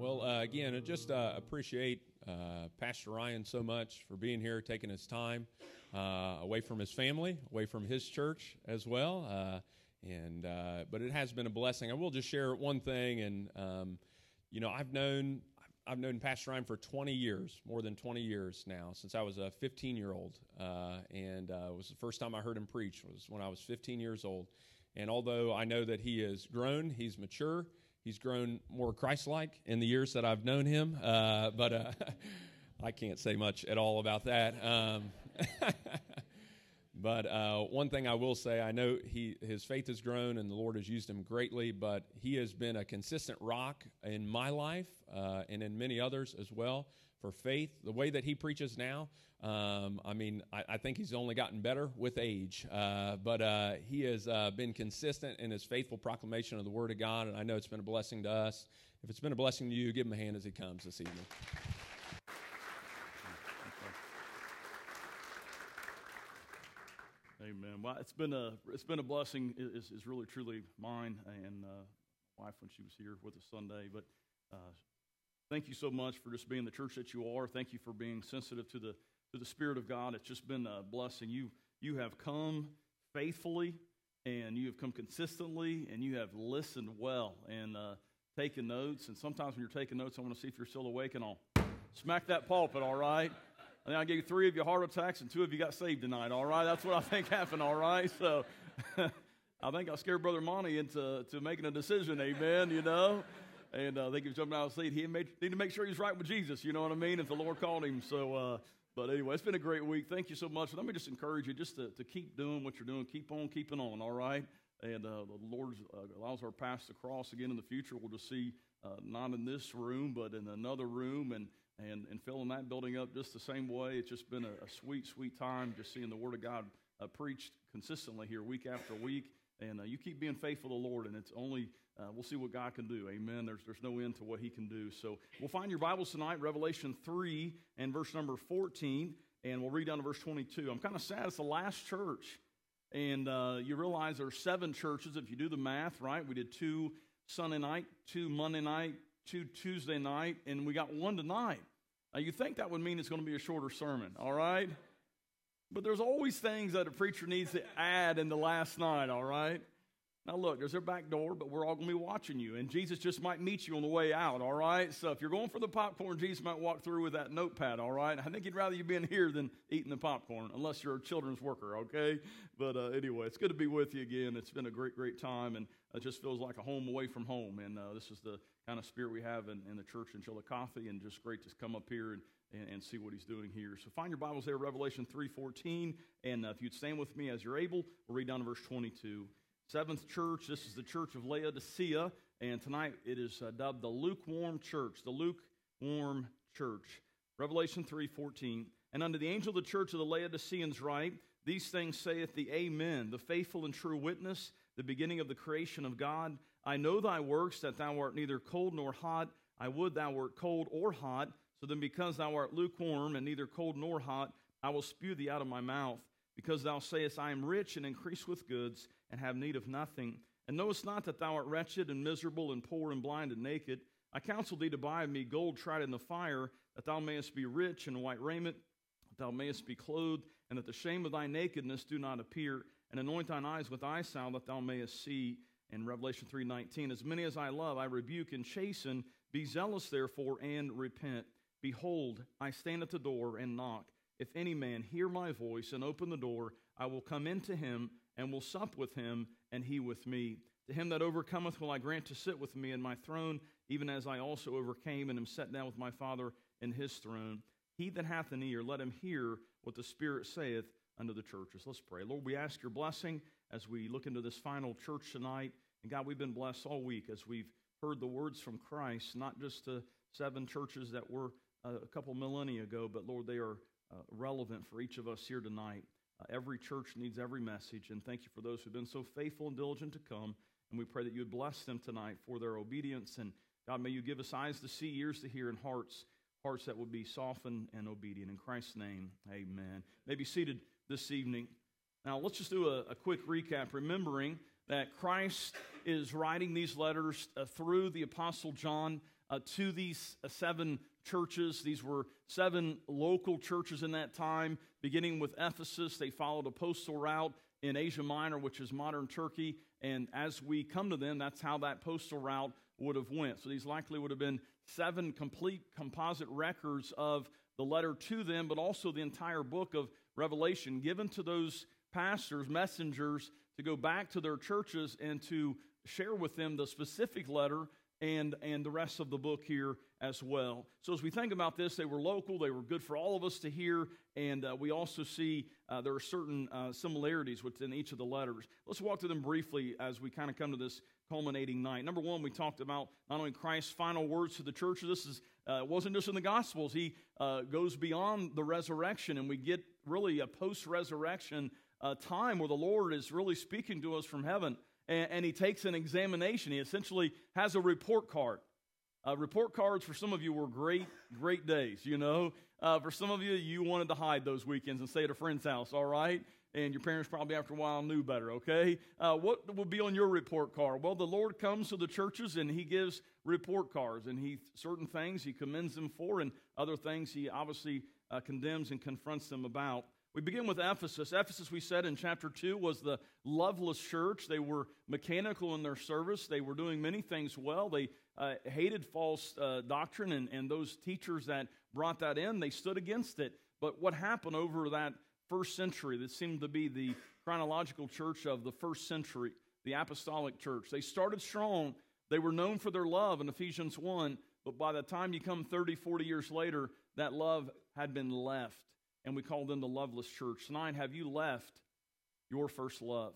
Well, again, I just appreciate Pastor Ryan so much for being here, taking his time away from his family, away from his church as well. But it has been a blessing. I will just share one thing, and I've known Pastor Ryan for 20 years, more than 20 years now, since I was a 15-year-old, and it was the first time I heard him preach was when I was 15 years old. And although I know that he has grown, he's mature. He's grown more Christ-like in the years that I've known him, but I can't say much at all about that. But one thing I will say, I know his faith has grown and the Lord has used him greatly, but he has been a consistent rock in my life and in many others as well for faith. The way that he preaches now, I think he's only gotten better with age, but he has been consistent in his faithful proclamation of the Word of God, and I know it's been a blessing to us. If it's been a blessing to you, give him a hand as he comes this evening. Amen. Well, it's been a blessing. Is really truly mine and my wife when she was here with us Sunday. But thank you so much for just being the church that you are. Thank you for being sensitive to the Spirit of God. It's just been a blessing. You have come faithfully, and you have come consistently, and you have listened well and taken notes. And sometimes when you're taking notes, I want to see if you're still awake, and I'll smack that pulpit. All right. And I gave 3 of you heart attacks and 2 of you got saved tonight, all right? That's what I think happened, all right? So I think I scared Brother Monty into making a decision, amen, And I think he was jumping out of the seat. He need to make sure he's right with Jesus, you know what I mean, if the Lord called him. So, but anyway, it's been a great week. Thank you so much. Let me just encourage you just to keep doing what you're doing. Keep on keeping on, all right? And the Lord allows our paths to cross again in the future. We'll just see, not in this room, but in another room, and filling that building up just the same way. It's just been a sweet, sweet time just seeing the Word of God preached consistently here week after week. And you keep being faithful to the Lord, and it's only, we'll see what God can do. Amen. There's no end to what He can do. So we'll find your Bibles tonight, Revelation 3 and verse number 14, and we'll read down to verse 22. I'm kind of sad it's the last church. And you realize there are 7 churches if you do the math, right? We did 2 Sunday night, 2 Monday night, 2 Tuesday night, and we got 1 tonight. Now, you think that would mean it's going to be a shorter sermon, all right? But there's always things that a preacher needs to add in the last night, all right? Now, look, there's their back door, but we're all going to be watching you, and Jesus just might meet you on the way out, all right? So if you're going for the popcorn, Jesus might walk through with that notepad, all right? I think he'd rather you be in here than eating the popcorn, unless you're a children's worker, okay? But anyway, it's good to be with you again. It's been a great, great time, and it just feels like a home away from home, and this is the kind of spirit we have in the church in Chillicothe, and just great to come up here and see what he's doing here. So find your Bibles there, Revelation 3:14, and if you'd stand with me as you're able, we'll read down to verse 22. 7th church, this is the church of Laodicea, and tonight it is dubbed the lukewarm church, the lukewarm church. Revelation 3:14, and unto the angel of the church of the Laodiceans write, these things saith the Amen, the faithful and true witness, the beginning of the creation of God. I know thy works, that thou art neither cold nor hot. I would thou wert cold or hot. So then because thou art lukewarm and neither cold nor hot, I will spew thee out of my mouth. Because thou sayest, I am rich and increase with goods, and have need of nothing. And knowest not that thou art wretched and miserable and poor and blind and naked. I counsel thee to buy of me gold tried in the fire, that thou mayest be rich in white raiment, that thou mayest be clothed, and that the shame of thy nakedness do not appear. And anoint thine eyes with eye salve, that thou mayest see. In Revelation 3:19, as many as I love, I rebuke and chasten. Be zealous, therefore, and repent. Behold, I stand at the door and knock. If any man hear my voice and open the door, I will come into him and will sup with him, and he with me. To him that overcometh will I grant to sit with me in my throne, even as I also overcame and am set down with my Father in his throne. He that hath an ear, let him hear what the Spirit saith unto the churches. Let's pray. Lord, we ask your blessing as we look into this final church tonight. And God, we've been blessed all week as we've heard the words from Christ, not just the 7 churches that were a couple millennia ago, but Lord, they are relevant for each of us here tonight. Every church needs every message, and thank you for those who've been so faithful and diligent to come, and we pray that you would bless them tonight for their obedience, and God, may you give us eyes to see, ears to hear, and hearts that would be softened and obedient. In Christ's name, amen. May be seated this evening. Now, let's just do a quick recap, remembering that Christ is writing these letters through the Apostle John. to these 7 churches. These were 7 local churches in that time, beginning with Ephesus. They followed a postal route in Asia Minor, which is modern Turkey, and as we come to them, that's how that postal route would have went. So these likely would have been 7 complete composite records of the letter to them, but also the entire book of Revelation given to those pastors, messengers, to go back to their churches and to share with them the specific letter and the rest of the book here as well. So as we think about this, they were local, they were good for all of us to hear, and we also see there are certain similarities within each of the letters. Let's walk through them briefly as we kind of come to this culminating night. Number one, we talked about not only Christ's final words to the church. This is wasn't just in the Gospels. He goes beyond the resurrection, and we get really a post-resurrection time where the Lord is really speaking to us from heaven. And he takes an examination. He essentially has a report card. Report cards for some of you were great days, you know. For some of you, you wanted to hide those weekends and stay at a friend's house, all right? And your parents probably after a while knew better, okay? What will be on your report card? Well, the Lord comes to the churches and he gives report cards. And certain things he commends them for, and other things he obviously condemns and confronts them about. We begin with Ephesus. Ephesus, we said in chapter 2, was the loveless church. They were mechanical in their service. They were doing many things well. They hated false doctrine, and those teachers that brought that in, they stood against it. But what happened over that first century, that seemed to be the chronological church of the first century, the apostolic church, they started strong. They were known for their love in Ephesians 1, but by the time you come 30, 40 years later, that love had been left. And we call them the loveless church. Tonight, have you left your first love?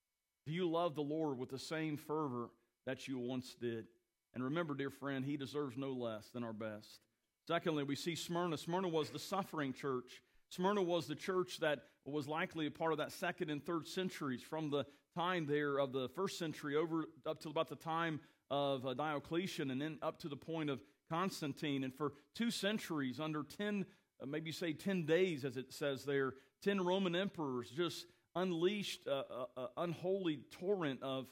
Do you love the Lord with the same fervor that you once did? And remember, dear friend, he deserves no less than our best. Secondly, we see Smyrna. Smyrna was the suffering church. Smyrna was the church that was likely a part of that 2nd and 3rd centuries, from the time there of the 1st century over up to about the time of Diocletian, and then up to the point of Constantine. And for 2 centuries, under 10 maybe say 10 days, as it says there, 10 Roman emperors just unleashed an unholy torrent of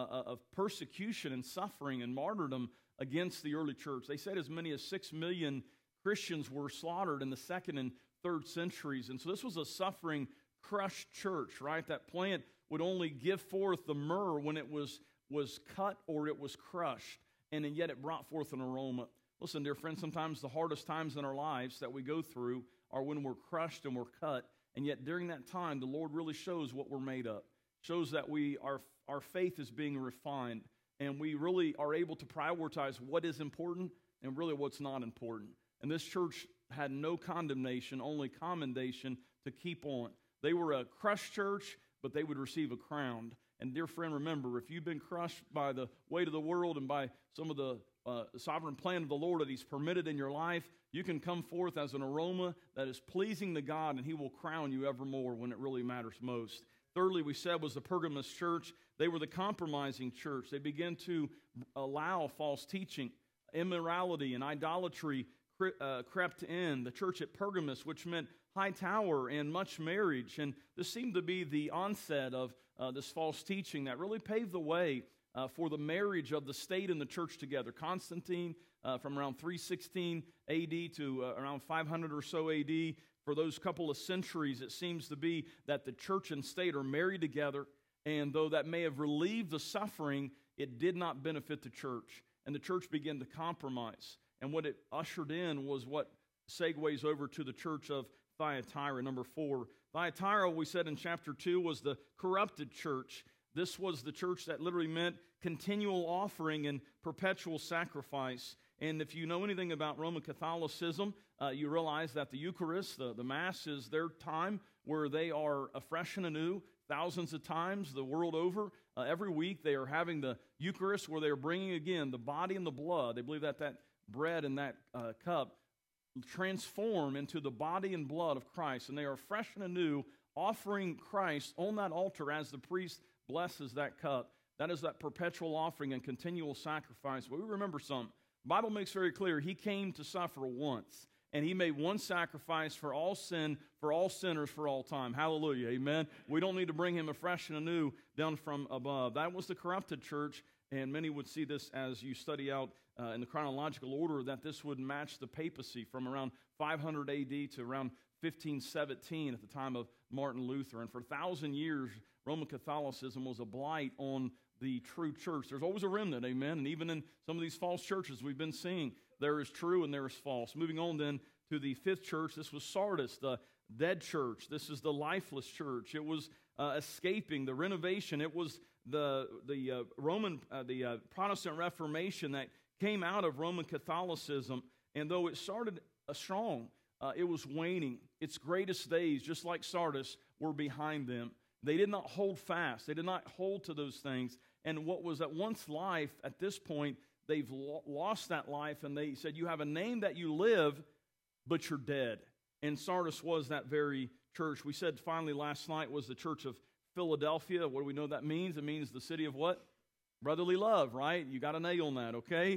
persecution and suffering and martyrdom against the early church. They said as many as 6 million Christians were slaughtered in the 2nd and 3rd centuries. And so this was a suffering, crushed church, right? That plant would only give forth the myrrh when it was cut or it was crushed, and yet it brought forth an aroma. Listen, dear friends, sometimes the hardest times in our lives that we go through are when we're crushed and we're cut, and yet during that time, the Lord really shows what we're made of, shows that our faith is being refined, and we really are able to prioritize what is important and really what's not important. And this church had no condemnation, only commendation to keep on. They were a crushed church, but they would receive a crown. And dear friend, remember, if you've been crushed by the weight of the world and by some of the sovereign plan of the Lord that he's permitted in your life, you can come forth as an aroma that is pleasing to God, and he will crown you evermore when it really matters most. Thirdly, we said was the Pergamos church. They were the compromising church. They began to allow false teaching, immorality, and idolatry crept in. The church at Pergamos, which meant high tower and much marriage, and this seemed to be the onset of this false teaching that really paved the way for the marriage of the state and the church together. Constantine, from around 316 A.D. to around 500 or so A.D., for those couple of centuries, it seems to be that the church and state are married together, and though that may have relieved the suffering, it did not benefit the church, and the church began to compromise. And what it ushered in was what segues over to the church of Thyatira, number 4. Thyatira, we said in chapter 2, was the corrupted church. This was the church that literally meant continual offering and perpetual sacrifice. And if you know anything about Roman Catholicism, you realize that the Eucharist, the Mass, is their time where they are afresh and anew, thousands of times the world over. Every week they are having the Eucharist where they are bringing again the body and the blood. They believe that bread and that cup transform into the body and blood of Christ, and they are fresh and anew, offering Christ on that altar as the priest blesses that cup. That is that perpetual offering and continual sacrifice. But we remember something. The Bible makes very clear he came to suffer once, and he made one sacrifice for all sin, for all sinners, for all time. Hallelujah, amen. We don't need to bring him afresh and anew down from above. That was the corrupted church, And many would see this as you study out in the chronological order, that this would match the papacy from around 500 AD to around 1517 at the time of Martin Luther. And for 1,000 years, Roman Catholicism was a blight on the true church. There's always a remnant, amen? And even in some of these false churches we've been seeing, there is true and there is false. Moving on then to the fifth church, this was Sardis, the dead church. This is the lifeless church. It was escaping the renovation. It was the Protestant Reformation that came out of Roman Catholicism. And though it started strong, it was waning. Its greatest days, just like Sardis, were behind them. They did not hold fast. They did not hold to those things. And what was at once life, at this point, they've lost that life. And they said, you have a name that you live, but you're dead. And Sardis was that very church. We said finally last night was the church of Philadelphia. What do we know that means? It means the city of what? Brotherly love, right? You got a nail on that, okay?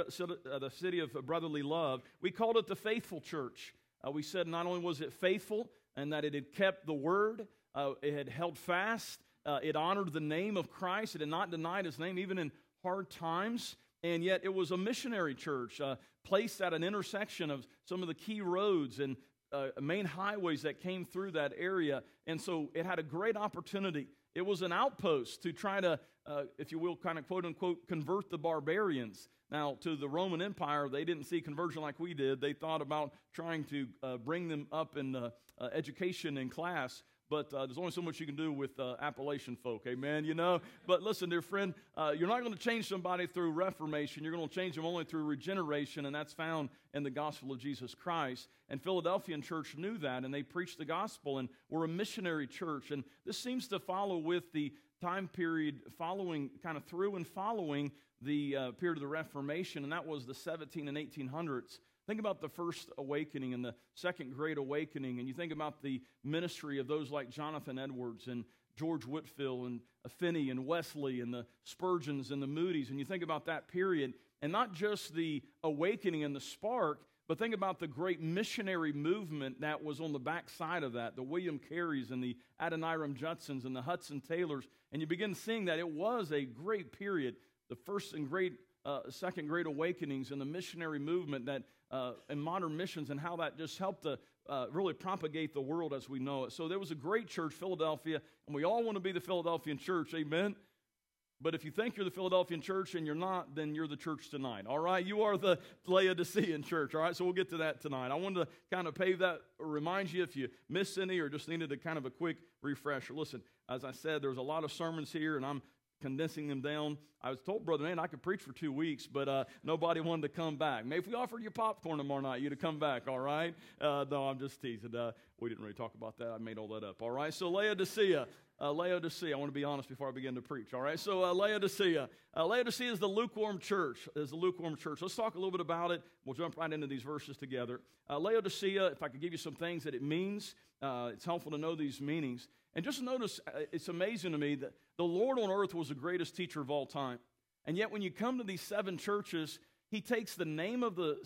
The city of brotherly love. We called it the faithful church. We said not only was it faithful and that it had kept the word, it had held fast, it honored the name of Christ, it had not denied his name even in hard times, and yet it was a missionary church placed at an intersection of some of the key roads and main highways that came through that area. And so it had a great opportunity. It was an outpost to try to, if you will, kind of quote-unquote, convert the barbarians. Now, to the Roman Empire, they didn't see conversion like we did. They thought about trying to bring them up in education and class. But there's only so much you can do with Appalachian folk, amen, you know. But listen, dear friend, you're not going to change somebody through reformation. You're going to change them only through regeneration, and that's found in the gospel of Jesus Christ. And Philadelphian church knew that, and they preached the gospel, and were a missionary church. And this seems to follow with the time period following, kind of through and following the period of the Reformation, and that was the 17 and 1800s. Think about the first awakening and the second great awakening, and you think about the ministry of those like Jonathan Edwards and George Whitefield and Finney and Wesley and the Spurgeons and the Moody's, and you think about that period, and not just the awakening and the spark, but think about the great missionary movement that was on the backside of that, the William Careys and the Adoniram Judsons and the Hudson Taylors, and you begin seeing that it was a great period, the first and second great awakenings and the missionary movement that and modern missions, and how that just helped to really propagate the world as we know it. So there was a great church, Philadelphia, and we all want to be the Philadelphian church, amen? But if you think you're the Philadelphian church and you're not, then you're the church tonight, all right? You are the Laodicean church, all right? So we'll get to that tonight. I wanted to kind of pave that, or remind you if you missed any or just needed a kind of a quick refresher. Listen, as I said, there's a lot of sermons here, and I'm condensing them down. I was told, Brother Man, I could preach for 2 weeks, but nobody wanted to come back. Maybe if we offered you popcorn tomorrow night, you'd have come back, all right? No, I'm just teasing. We didn't really talk about that. I made all that up, all right? So Laodicea. Laodicea, I want to be honest before I begin to preach, all right? So Laodicea. Laodicea is the lukewarm church. Let's talk a little bit about it. We'll jump right into these verses together. Laodicea, if I could give you some things that it means, it's helpful to know these meanings. And just notice, it's amazing to me that the Lord on earth was the greatest teacher of all time. And yet when you come to these 7 churches, he takes the name of the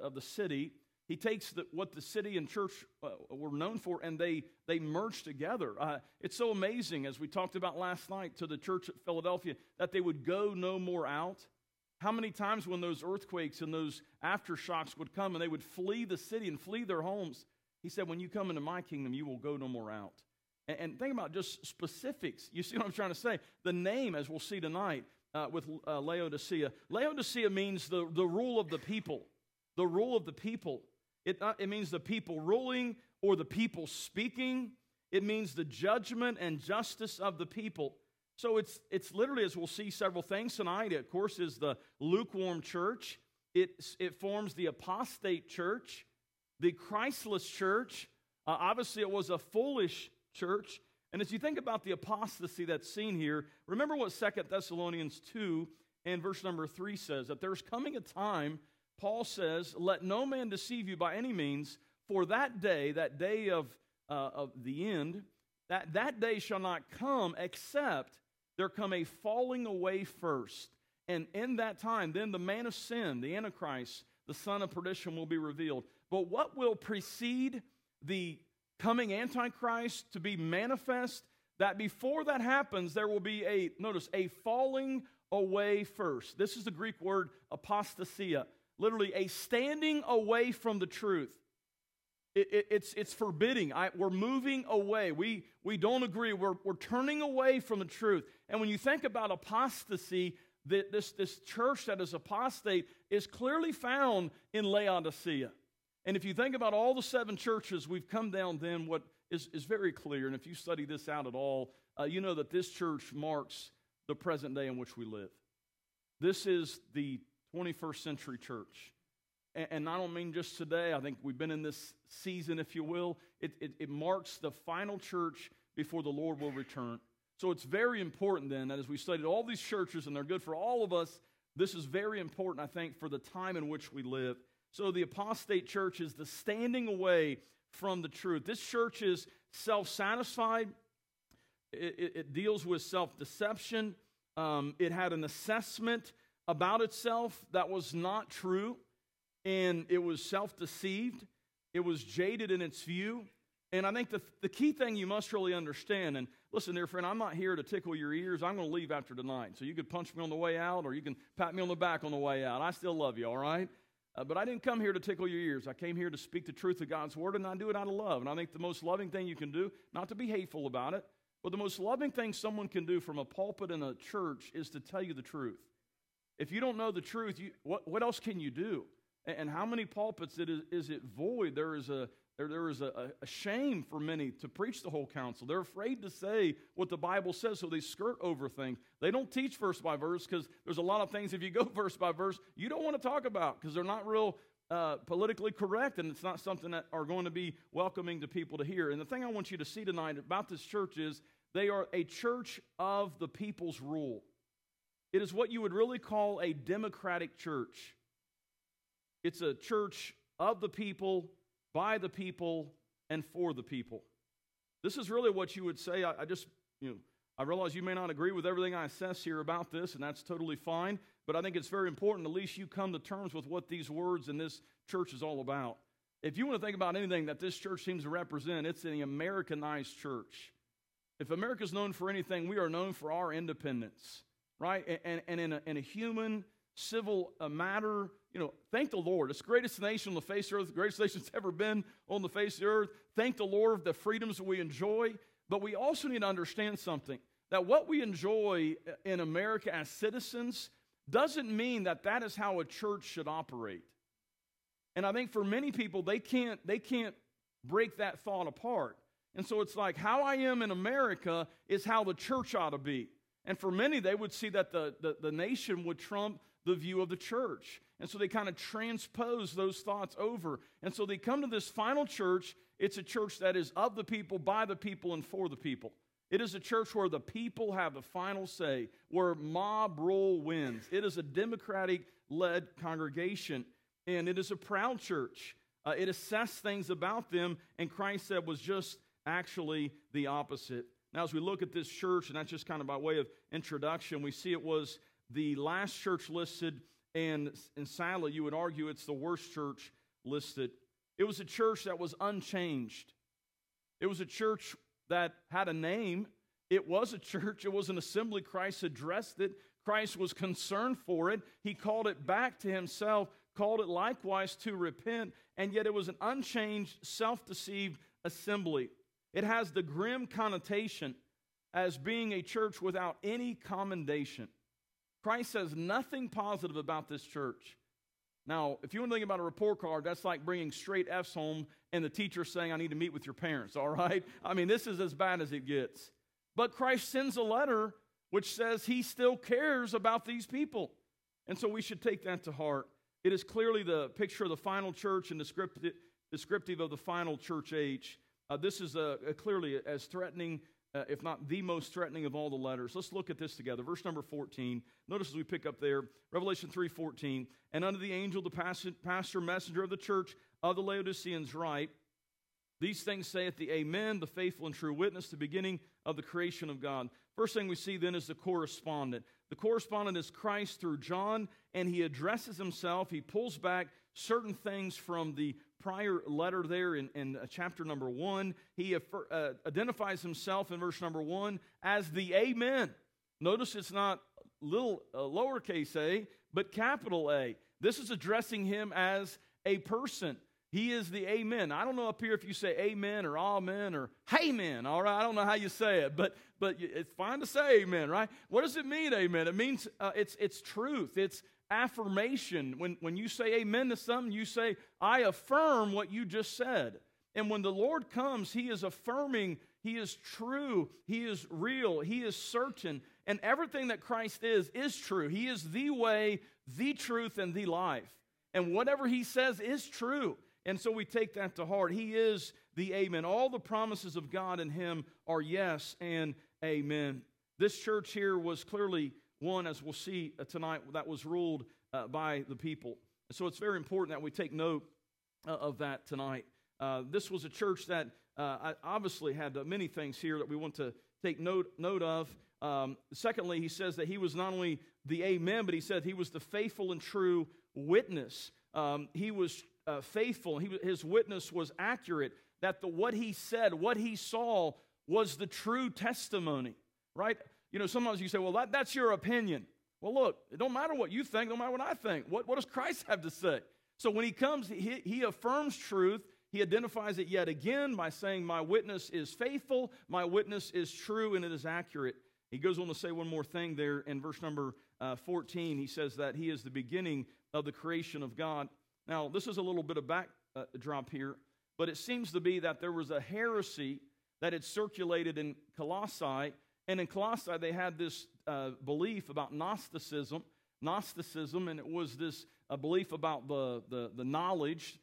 city, he takes what the city and church were known for, and they merge together. It's so amazing, as we talked about last night, to the church at Philadelphia, that they would go no more out. How many times when those earthquakes and those aftershocks would come and they would flee the city and flee their homes, he said, when you come into my kingdom, you will go no more out. And think about just specifics. You see what I'm trying to say? The name, as we'll see tonight with Laodicea. Laodicea means the rule of the people. The rule of the people. It means the people ruling or the people speaking. It means the judgment and justice of the people. So it's literally, as we'll see several things tonight, it, of course, is the lukewarm church. It forms the apostate church, the Christless church. Obviously, it was a foolish church. And as you think about the apostasy that's seen here, remember what 2 Thessalonians 2 and verse number 3 says, that there's coming a time, Paul says, let no man deceive you by any means, for that day of the end, that day shall not come except there come a falling away first. And in that time, then the man of sin, the Antichrist, the son of perdition will be revealed. But what will precede the coming Antichrist to be manifest? That before that happens, there will be a falling away first. This is the Greek word apostasia, literally a standing away from the truth. It's forbidding. We're moving away. We don't agree. We're turning away from the truth. And when you think about apostasy, this church that is apostate is clearly found in Laodicea. And if you think about all the 7 churches, we've come down then what is very clear. And if you study this out at all, you know that this church marks the present day in which we live. This is the 21st century church. And I don't mean just today. I think we've been in this season, if you will. It marks the final church before the Lord will return. So it's very important then that as we studied all these churches, and they're good for all of us, this is very important, I think, for the time in which we live. So the apostate church is the standing away from the truth. This church is self-satisfied. It deals with self-deception. It had an assessment about itself that was not true. And it was self-deceived. It was jaded in its view. And I think the key thing you must really understand, and listen, dear friend, I'm not here to tickle your ears. I'm going to leave after tonight. So you could punch me on the way out, or you can pat me on the back on the way out. I still love you, all right? But I didn't come here to tickle your ears. I came here to speak the truth of God's word, and I do it out of love. And I think the most loving thing you can do, not to be hateful about it, but the most loving thing someone can do from a pulpit in a church is to tell you the truth. If you don't know the truth, what else can you do? And how many pulpits is it void? There is a shame for many to preach the whole counsel. They're afraid to say what the Bible says, so they skirt over things. They don't teach verse by verse because there's a lot of things, if you go verse by verse, you don't want to talk about because they're not real politically correct, and it's not something that are going to be welcoming to people to hear. And the thing I want you to see tonight about this church is they are a church of the people's rule. It is what you would really call a democratic church. It's a church of the people, by the people, and for the people. This is really what you would say. I realize you may not agree with everything I assess here about this, and that's totally fine, but I think it's very important at least you come to terms with what these words in this church is all about. If you want to think about anything that this church seems to represent, it's an Americanized church. If America's known for anything, we are known for our independence, right? And in a human, civil matter, thank the Lord. It's the greatest nation on the face of the earth, the greatest nation that's ever been on the face of the earth. Thank the Lord for the freedoms that we enjoy. But we also need to understand something, that what we enjoy in America as citizens doesn't mean that that is how a church should operate. And I think for many people, they can't break that thought apart. And so it's like, how I am in America is how the church ought to be. And for many, they would see that the nation would trump the view of the church. And so they kind of transpose those thoughts over. And so they come to this final church. It's a church that is of the people, by the people, and for the people. It is a church where the people have the final say, where mob rule wins. It is a democratic-led congregation, and it is a proud church. It assessed things about them, and Christ said was just actually the opposite. Now, as we look at this church, and that's just kind of by way of introduction, we see it was the last church listed, and sadly, you would argue it's the worst church listed. It was a church that was unchanged. It was a church that had a name. It was a church. It was an assembly. Christ addressed it. Christ was concerned for it. He called it back to himself, called it likewise to repent, and yet it was an unchanged, self-deceived assembly. It has the grim connotation as being a church without any commendation. Christ says nothing positive about this church. Now, if you want to think about a report card, that's like bringing straight F's home and the teacher saying, I need to meet with your parents, all right? I mean, this is as bad as it gets. But Christ sends a letter which says he still cares about these people. And so we should take that to heart. It is clearly the picture of the final church and descriptive of the final church age. This is clearly as threatening, if not the most threatening of all the letters. Let's look at this together. Verse number 14. Notice as we pick up there, Revelation 3:14. And unto the angel, the pastor, messenger of the church of the Laodiceans write, these things saith the Amen, the faithful and true witness, the beginning of the creation of God. First thing we see then is the correspondent. The correspondent is Christ through John, and he addresses himself. He pulls back certain things from the prior letter there in chapter number 1. He identifies himself in verse number 1 as the Amen. Notice it's not little lowercase a, but capital A. This is addressing him as a person. He is the Amen. I don't know up here if you say amen or amen or hayman, all right? I don't know how you say it, but it's fine to say amen, right? What does it mean, amen? It means it's truth. It's affirmation. When you say amen to something, you say, I affirm what you just said. And when the Lord comes, He is affirming, He is true, He is real, He is certain, and everything that Christ is true. He is the way, the truth, and the life. And whatever He says is true. And so we take that to heart. He is the Amen. All the promises of God in Him are yes and amen. This church here was clearly one, as we'll see tonight, that was ruled by the people. So it's very important that we take note of that tonight. This was a church that obviously had many things here that we want to take note of. Secondly, he says that he was not only the Amen, but he said he was the faithful and true witness. He was faithful. His witness was accurate, that what he said, what he saw, was the true testimony, right? You know, sometimes you say, well, that's your opinion. Well, look, it don't matter what you think, no matter what I think. What does Christ have to say? So when he comes, he affirms truth. He identifies it yet again by saying, my witness is faithful, my witness is true, and it is accurate. He goes on to say one more thing there in verse number 14. He says that he is the beginning of the creation of God. Now, this is a little bit of backdrop here, but it seems to be that there was a heresy that had circulated in Colossae, and in Colossae they had this belief about Gnosticism, and it was this belief about the knowledge,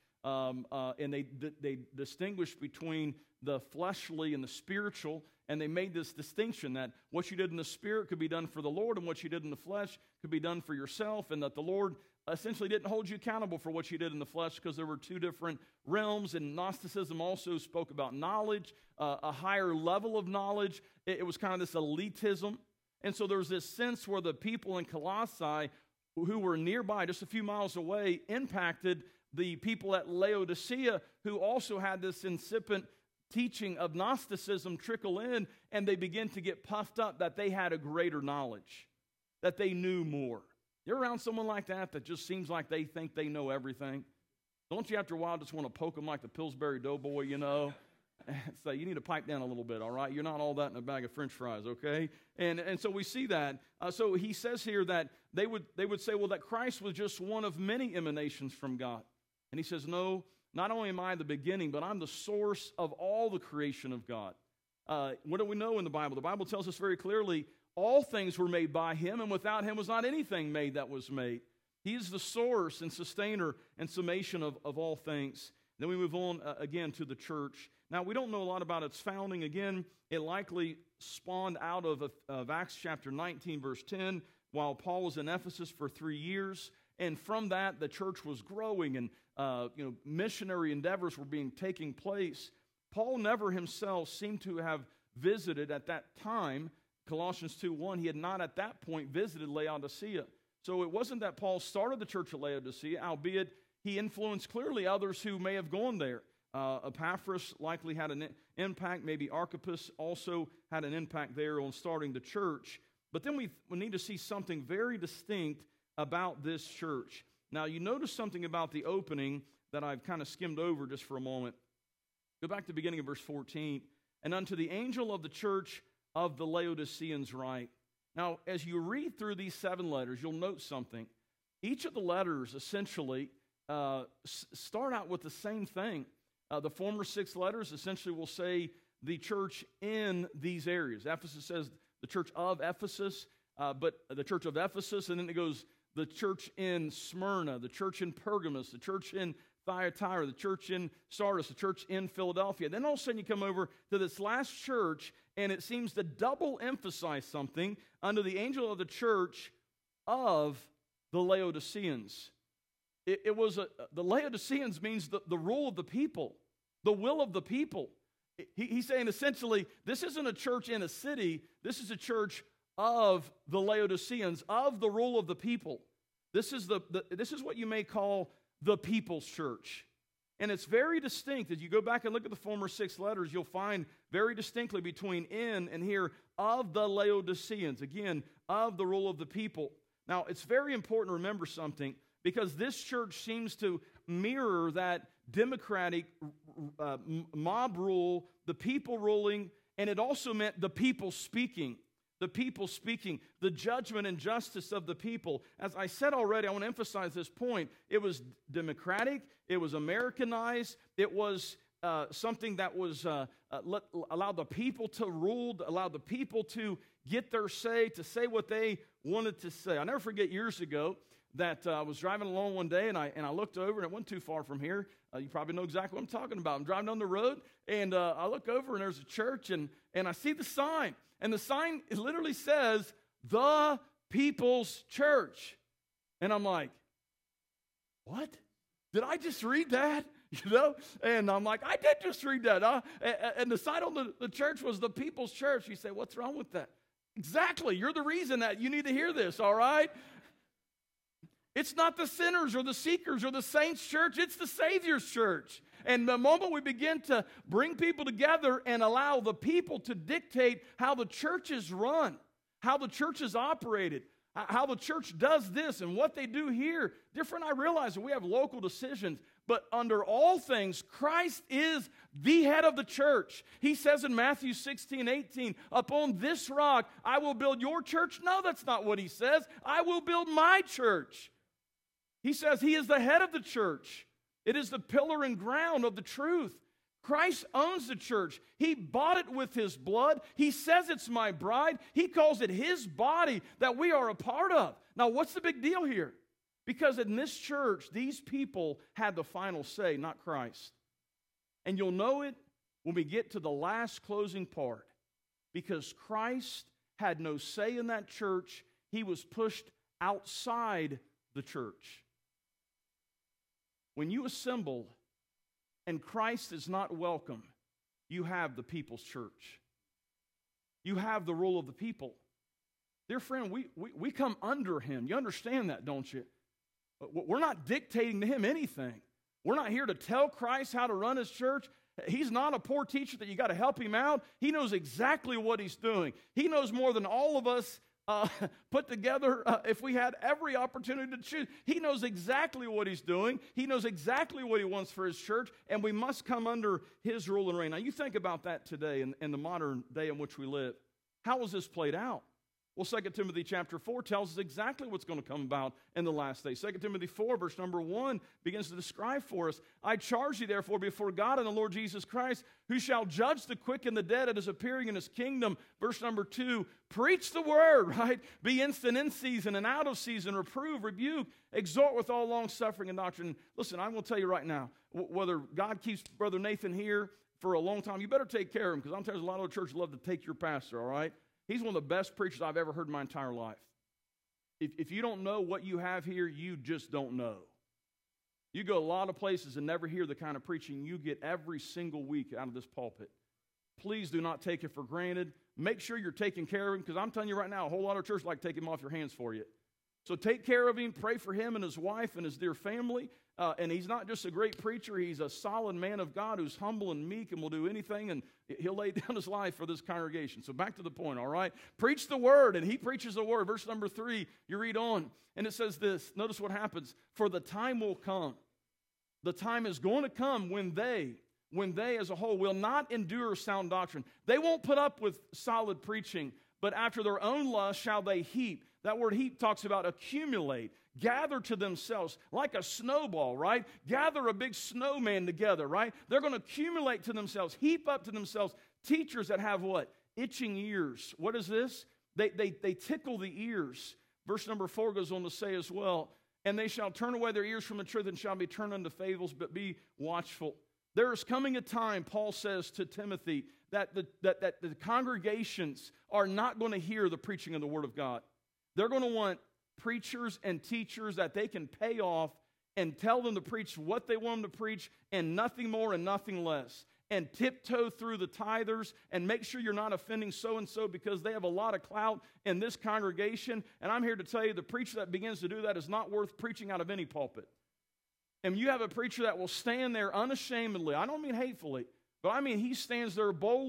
and they distinguished between the fleshly and the spiritual, and they made this distinction that what you did in the spirit could be done for the Lord, and what you did in the flesh could be done for yourself, and that the Lord essentially didn't hold you accountable for what you did in the flesh because there were two different realms. And Gnosticism also spoke about knowledge, a higher level of knowledge. It was kind of this elitism. And so there was this sense where the people in Colossae who were nearby, just a few miles away, impacted the people at Laodicea, who also had this incipient teaching of Gnosticism trickle in, and they begin to get puffed up that they had a greater knowledge, that they knew more. You're around someone like that just seems like they think they know everything. Don't you after a while just want to poke them like the Pillsbury Doughboy, you know? Say, you need to pipe down a little bit, all right? You're not all that in a bag of French fries, okay? And so we see that. So he says here that they would say, well, that Christ was just one of many emanations from God. And he says, no, not only am I the beginning, but I'm the source of all the creation of God. What do we know in the Bible? The Bible tells us very clearly, all things were made by Him, and without Him was not anything made that was made. He is the source and sustainer and summation of all things. Then we move on again to the church. Now, we don't know a lot about its founding. Again, it likely spawned out of Acts chapter 19, verse 10, while Paul was in Ephesus for 3 years. And from that, the church was growing, and missionary endeavors were taking place. Paul never himself seemed to have visited at that time. Colossians 2:1, he had not at that point visited Laodicea. So it wasn't that Paul started the church at Laodicea, albeit he influenced clearly others who may have gone there. Epaphras likely had an impact. Maybe Archippus also had an impact there on starting the church. But then we need to see something very distinct about this church. Now, you notice something about the opening that I've kind of skimmed over just for a moment. Go back to the beginning of verse 14. And unto the angel of the church of the Laodiceans write. Now, as you read through these 7 letters, you'll note something. Each of the letters essentially start out with the same thing. The former 6 letters essentially will say the church in these areas. Ephesus says the church of Ephesus, but the church of Ephesus, and then it goes the church in Smyrna, the church in Pergamos, the church in Thyatira, the church in Sardis, the church in Philadelphia. Then all of a sudden you come over to this last church, and it seems to double emphasize something under the angel of the church of the Laodiceans. The Laodiceans means the rule of the people, the will of the people. He's saying essentially, this isn't a church in a city, this is a church of the Laodiceans, of the rule of the people. This is what you may call the people's church. And it's very distinct. As you go back and look at the former 6 letters, you'll find very distinctly between in and here of the Laodiceans. Again, of the rule of the people. Now, it's very important to remember something, because this church seems to mirror that democratic mob rule, the people ruling, and it also meant the people speaking. The people speaking, the judgment and justice of the people. As I said already, I want to emphasize this point. It was democratic, it was Americanized, it was something that was allowed the people to rule, allowed the people to get their say, to say what they wanted to say. I'll never forget years ago that I was driving along one day, and I looked over, and it wasn't too far from here. You probably know exactly what I'm talking about. I'm driving down the road, and I look over, and there's a church, and I see the sign. And the sign, it literally says, The People's Church. And I'm like, what? Did I just read that? You know? And I'm like, I did just read that. And the sign on the church was The People's Church. You say, what's wrong with that? Exactly. You're the reason that you need to hear this, all right? It's not the sinners or the seekers or the saints' church. It's the Savior's church. And the moment we begin to bring people together and allow the people to dictate how the church is run, how the church is operated, how the church does this and what they do here, different, I realize that we have local decisions, but under all things, Christ is the head of the church. He says in Matthew 16:18, upon this rock I will build your church. No, that's not what he says. I will build my church. He says he is the head of the church. It is the pillar and ground of the truth. Christ owns the church. He bought it with his blood. He says it's my bride. He calls it his body that we are a part of. Now, what's the big deal here? Because in this church, these people had the final say, not Christ. And you'll know it when we get to the last closing part. Because Christ had no say in that church. He was pushed outside the church. When you assemble and Christ is not welcome, you have the people's church. You have the rule of the people. Dear friend, we come under him. You understand that, don't you? We're not dictating to him anything. We're not here to tell Christ how to run his church. He's not a poor teacher that you got to help him out. He knows exactly what he's doing. He knows more than all of us put together if we had every opportunity to choose. He knows exactly what he's doing. He knows exactly what he wants for his church, and we must come under his rule and reign. Now, you think about that today in the modern day in which we live. How was this played out? Well, 2 Timothy chapter 4 tells us exactly what's going to come about in the last days. 2 Timothy 4, verse number 1 begins to describe for us, I charge you therefore before God and the Lord Jesus Christ, who shall judge the quick and the dead at his appearing in his kingdom. Verse number 2, preach the word, right? Be instant in season and out of season, reprove, rebuke, exhort with all long suffering and doctrine. Listen, I'm going to tell you right now, whether God keeps Brother Nathan here for a long time, you better take care of him, because I'm telling you, a lot of the churches love to take your pastor, all right? He's one of the best preachers I've ever heard in my entire life. If you don't know what you have here, you just don't know. You go a lot of places and never hear the kind of preaching you get every single week out of this pulpit. Please do not take it for granted. Make sure you're taking care of him, because I'm telling you right now, a whole lot of churches like to take him off your hands for you. So take care of him, pray for him and his wife and his dear family. And he's not just a great preacher, he's a solid man of God who's humble and meek and will do anything, and he'll lay down his life for this congregation. So back to the point, all right? Preach the word, and he preaches the word. Verse number 3, you read on, and it says this. Notice what happens. For the time will come. The time is going to come when they as a whole will not endure sound doctrine. They won't put up with solid preaching, but after their own lust shall they heap. That word heap talks about accumulate, gather to themselves like a snowball, right? Gather a big snowman together, right? They're going to accumulate to themselves, heap up to themselves teachers that have what? Itching ears. What is this? They tickle the ears. Verse number 4 goes on to say as well, and they shall turn away their ears from the truth and shall be turned unto fables, but be watchful. There is coming a time, Paul says to Timothy, that the congregations are not going to hear the preaching of the Word of God. They're going to want preachers and teachers that they can pay off and tell them to preach what they want them to preach and nothing more and nothing less. And tiptoe through the tithers and make sure you're not offending so-and-so because they have a lot of clout in this congregation. And I'm here to tell you, the preacher that begins to do that is not worth preaching out of any pulpit. And you have a preacher that will stand there unashamedly. I don't mean hatefully, but I mean he stands there boldly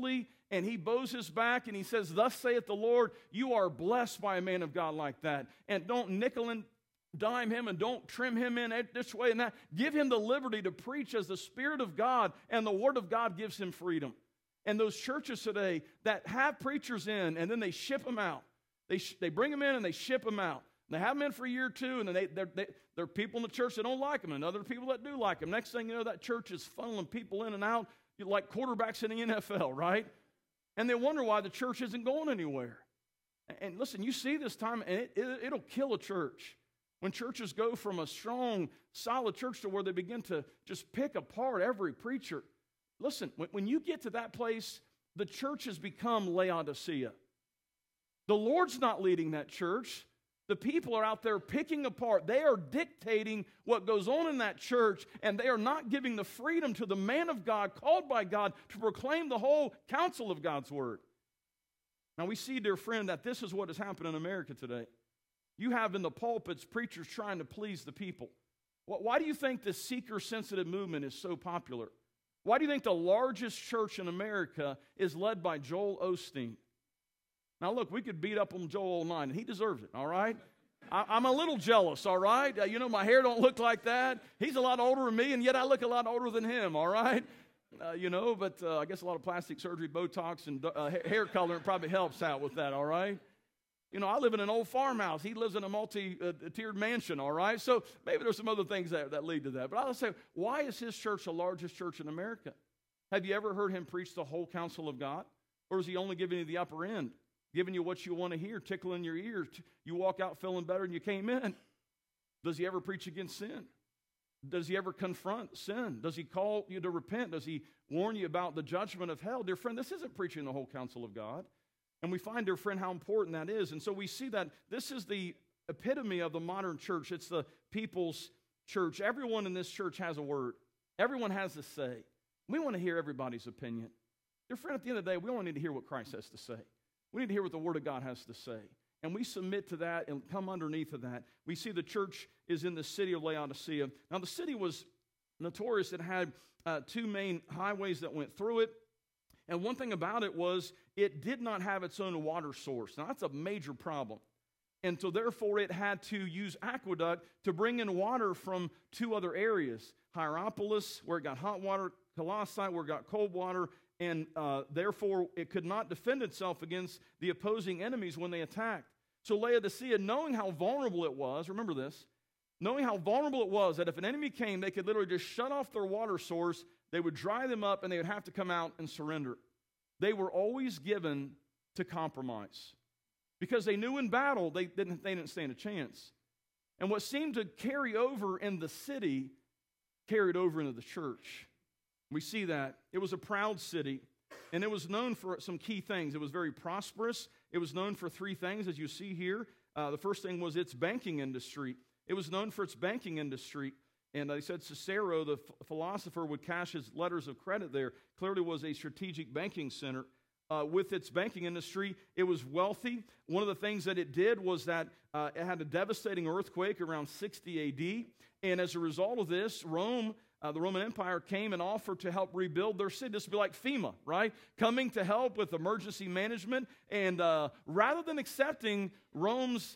and he bows his back and he says, "Thus saith the Lord," you are blessed by a man of God like that. And don't nickel and dime him and don't trim him in this way and that. Give him the liberty to preach as the Spirit of God and the Word of God gives him freedom. And those churches today that have preachers in and then they ship them out. They bring them in and they ship them out. They have them in for a year or two, and then there are people in the church that don't like them and other people that do like them. Next thing you know, that church is funneling people in and out like quarterbacks in the NFL, right? And they wonder why the church isn't going anywhere. And listen, you see this time, and it'll kill a church. When churches go from a strong, solid church to where they begin to just pick apart every preacher. Listen, when you get to that place, the church has become Laodicea. The Lord's not leading that church. The people are out there picking apart. They are dictating what goes on in that church, and they are not giving the freedom to the man of God, called by God, to proclaim the whole counsel of God's Word. Now we see, dear friend, that this is what has happened in America today. You have in the pulpits preachers trying to please the people. Why do you think the seeker-sensitive movement is so popular? Why do you think the largest church in America is led by Joel Osteen? Now, look, we could beat up on Joel all night, and he deserves it, all right? I'm a little jealous, all right? My hair don't look like that. He's a lot older than me, and yet I look a lot older than him, all right? But I guess a lot of plastic surgery, Botox, and hair coloring probably helps out with that, all right? I live in an old farmhouse. He lives in a multi-tiered mansion, all right? So maybe there's some other things that lead to that. But I'll say, why is his church the largest church in America? Have you ever heard him preach the whole counsel of God? Or is he only giving you the upper end? Giving you what you want to hear, tickling your ears. You walk out feeling better than you came in. Does he ever preach against sin? Does he ever confront sin? Does he call you to repent? Does he warn you about the judgment of hell? Dear friend, this isn't preaching the whole counsel of God. And we find, dear friend, how important that is. And so we see that this is the epitome of the modern church. It's the people's church. Everyone in this church has a word. Everyone has a say. We want to hear everybody's opinion. Dear friend, at the end of the day, we only need to hear what Christ has to say. We need to hear what the Word of God has to say. And we submit to that and come underneath of that. We see the church is in the city of Laodicea. Now, the city was notorious. It had two main highways that went through it. And one thing about it was it did not have its own water source. Now, that's a major problem. And so, therefore, it had to use aqueduct to bring in water from two other areas. Hierapolis, where it got hot water, Colossae, where it got cold water, and therefore it could not defend itself against the opposing enemies when they attacked. So Laodicea, knowing how vulnerable it was, remember this, knowing how vulnerable it was, that if an enemy came, they could literally just shut off their water source, they would dry them up, and they would have to come out and surrender. They were always given to compromise. Because they knew in battle they didn't stand a chance. And what seemed to carry over in the city carried over into the church. We see that. It was a proud city, and it was known for some key things. It was very prosperous. It was known for three things, as you see here. The first thing was its banking industry. It was known for its banking industry. And they said Cicero, the philosopher, would cash his letters of credit there. Clearly was a strategic banking center. With its banking industry, it was wealthy. One of the things that it did was that it had a devastating earthquake around 60 A.D., and as a result of this, Rome, the Roman Empire, came and offered to help rebuild their city. This would be like FEMA, right? Coming to help with emergency management. And rather than accepting Rome's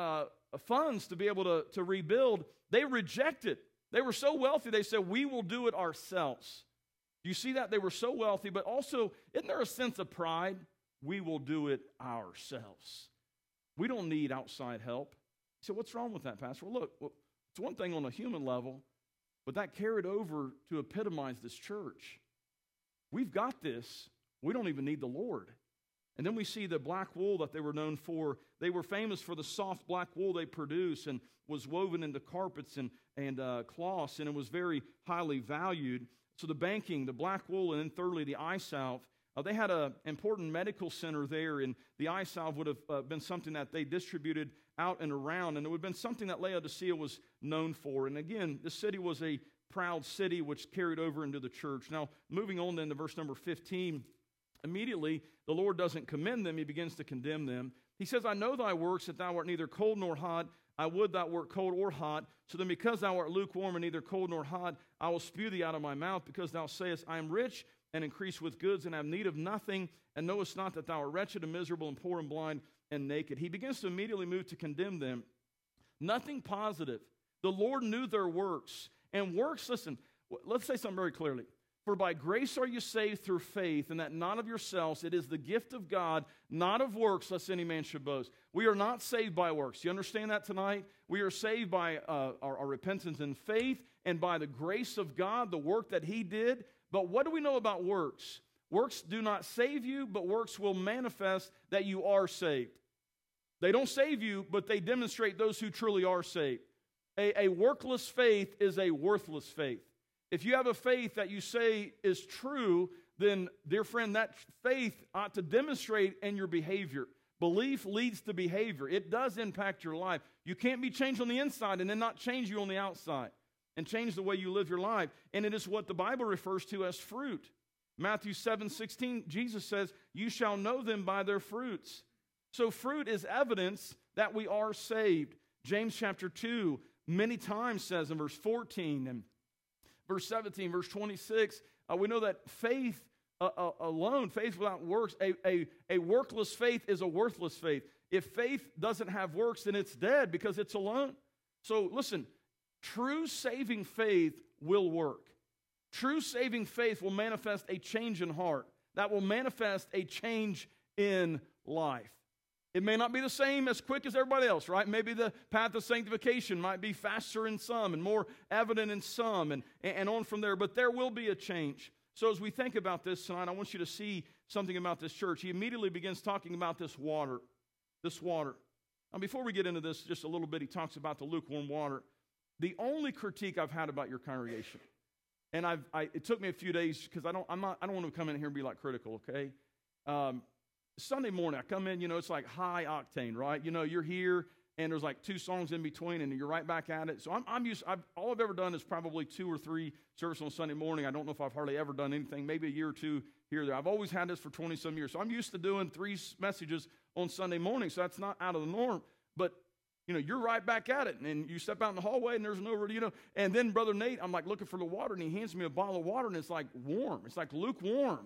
funds to be able to rebuild, they rejected. They were so wealthy, they said, we will do it ourselves. Do you see that? They were so wealthy, but also, isn't there a sense of pride? We will do it ourselves. We don't need outside help. So what's wrong with that, Pastor? Well, look, it's one thing on a human level, but that carried over to epitomize this church. We've got this. We don't even need the Lord. And then we see the black wool that they were known for. They were famous for the soft black wool they produced and was woven into carpets and cloths, and it was very highly valued. So the banking, the black wool, and then thirdly the eye salve. They had an important medical center there, and the eye salve would have been something that they distributed out and around, and it would have been something that Laodicea was known for. And again, this city was a proud city which carried over into the church. Now, moving on then to verse number 15, immediately the Lord doesn't commend them, he begins to condemn them. He says, I know thy works, that thou art neither cold nor hot. I would thou wert cold or hot. So then because thou art lukewarm and neither cold nor hot, I will spew thee out of my mouth, because thou sayest, I am rich and increase with goods, and have need of nothing, and knowest not that thou art wretched and miserable and poor and blind and naked. He begins to immediately move to condemn them. Nothing positive. The Lord knew their works. And works, listen, let's say something very clearly. For by grace are you saved through faith, and that not of yourselves. It is the gift of God, not of works, lest any man should boast. We are not saved by works. You understand that tonight? We are saved by our repentance and faith, and by the grace of God, the work that He did. But what do we know about works? Works do not save you, but works will manifest that you are saved. They don't save you, but they demonstrate those who truly are saved. A workless faith is a worthless faith. If you have a faith that you say is true, then, dear friend, that faith ought to demonstrate in your behavior. Belief leads to behavior. It does impact your life. You can't be changed on the inside and then not change you on the outside and change the way you live your life. And it is what the Bible refers to as fruit. Matthew 7:16, Jesus says, you shall know them by their fruits. So fruit is evidence that we are saved. James chapter 2 many times says in verse 14 and verse 17, verse 26, we know that faith alone, faith without works, a workless faith is a worthless faith. If faith doesn't have works, then it's dead because it's alone. So listen, true saving faith will work. True saving faith will manifest a change in heart. That will manifest a change in life. It may not be the same as quick as everybody else, right? Maybe the path of sanctification might be faster in some and more evident in some and on from there, but there will be a change. So as we think about this tonight, I want you to see something about this church. He immediately begins talking about this water. This water. Now before we get into this just a little bit, he talks about the lukewarm water. The only critique I've had about your congregation, and it took me a few days because I don't want to come in here and be like critical, okay? Sunday morning, I come in, it's like high octane, right? You're here, and there's like 2 songs in between, and you're right back at it. So I'm used. All I've ever done is probably 2 or 3 services on Sunday morning. I don't know if I've hardly ever done anything, maybe a year or 2 here or there. I've always had this for 20-some years. So I'm used to doing 3 messages on Sunday morning, so that's not out of the norm. But, you're right back at it, and you step out in the hallway, and there's nowhere, And then Brother Nate, I'm like looking for the water, and he hands me a bottle of water, and it's like warm. It's like lukewarm.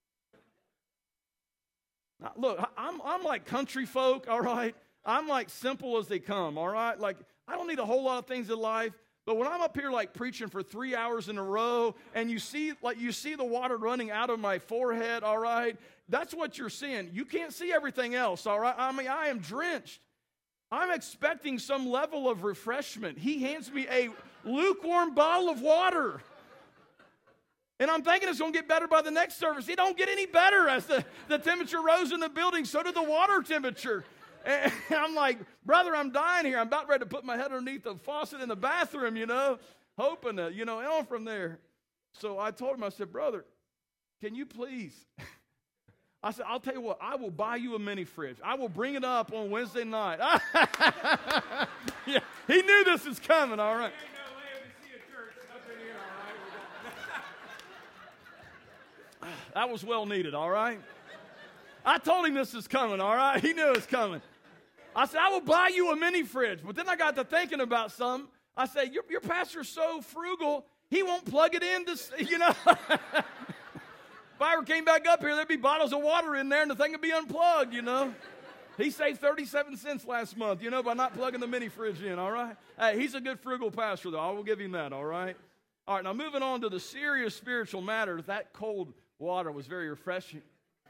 Now, look, I'm like country folk, all right? I'm like simple as they come, all right? Like, I don't need a whole lot of things in life, but when I'm up here like preaching for 3 hours in a row, and you see the water running out of my forehead, all right? That's what you're seeing. You can't see everything else, all right? I mean, I am drenched. I'm expecting some level of refreshment. He hands me a lukewarm bottle of water. And I'm thinking it's going to get better by the next service. It don't get any better as the temperature rose in the building. So did the water temperature. And I'm like, brother, I'm dying here. I'm about ready to put my head underneath the faucet in the bathroom, hoping to, on from there. So I told him, I said, brother, can you please? I said, I'll tell you what, I will buy you a mini fridge. I will bring it up on Wednesday night. Yeah, he knew this was coming, all right. That was well needed, all right? I told him this is coming, all right? He knew it was coming. I said, I will buy you a mini fridge. But then I got to thinking about something. I said, your pastor's so frugal, he won't plug it in to, If I ever came back up here, there'd be bottles of water in there and the thing would be unplugged, He saved 37 cents last month, by not plugging the mini fridge in, all right? Hey, he's a good frugal pastor, though. I will give him that, all right? All right, now moving on to the serious spiritual matters, that cold water was very refreshing.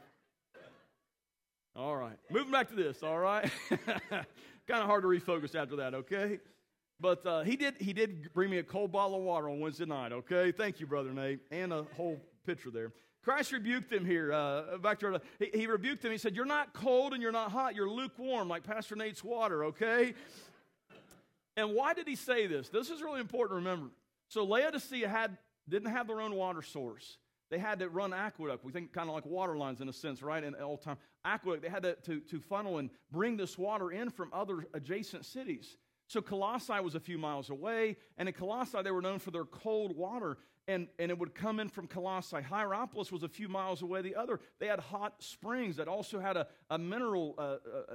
All right. Moving back to this, all right? Kind of hard to refocus after that, okay? But he did bring me a cold bottle of water on Wednesday night, okay? Thank you, Brother Nate, and a whole pitcher there. Christ rebuked him here. He rebuked him. He said, you're not cold and you're not hot. You're lukewarm like Pastor Nate's water, okay? And why did he say this? This is really important to remember. So Laodicea didn't have their own water source. They had to run aqueduct. We think kind of like water lines in a sense, right? In old time. Aqueduct, they had to funnel and bring this water in from other adjacent cities. So Colossae was a few miles away, and in Colossae they were known for their cold water, and it would come in from Colossae. Hierapolis was a few miles away the other. They had hot springs that also had a mineral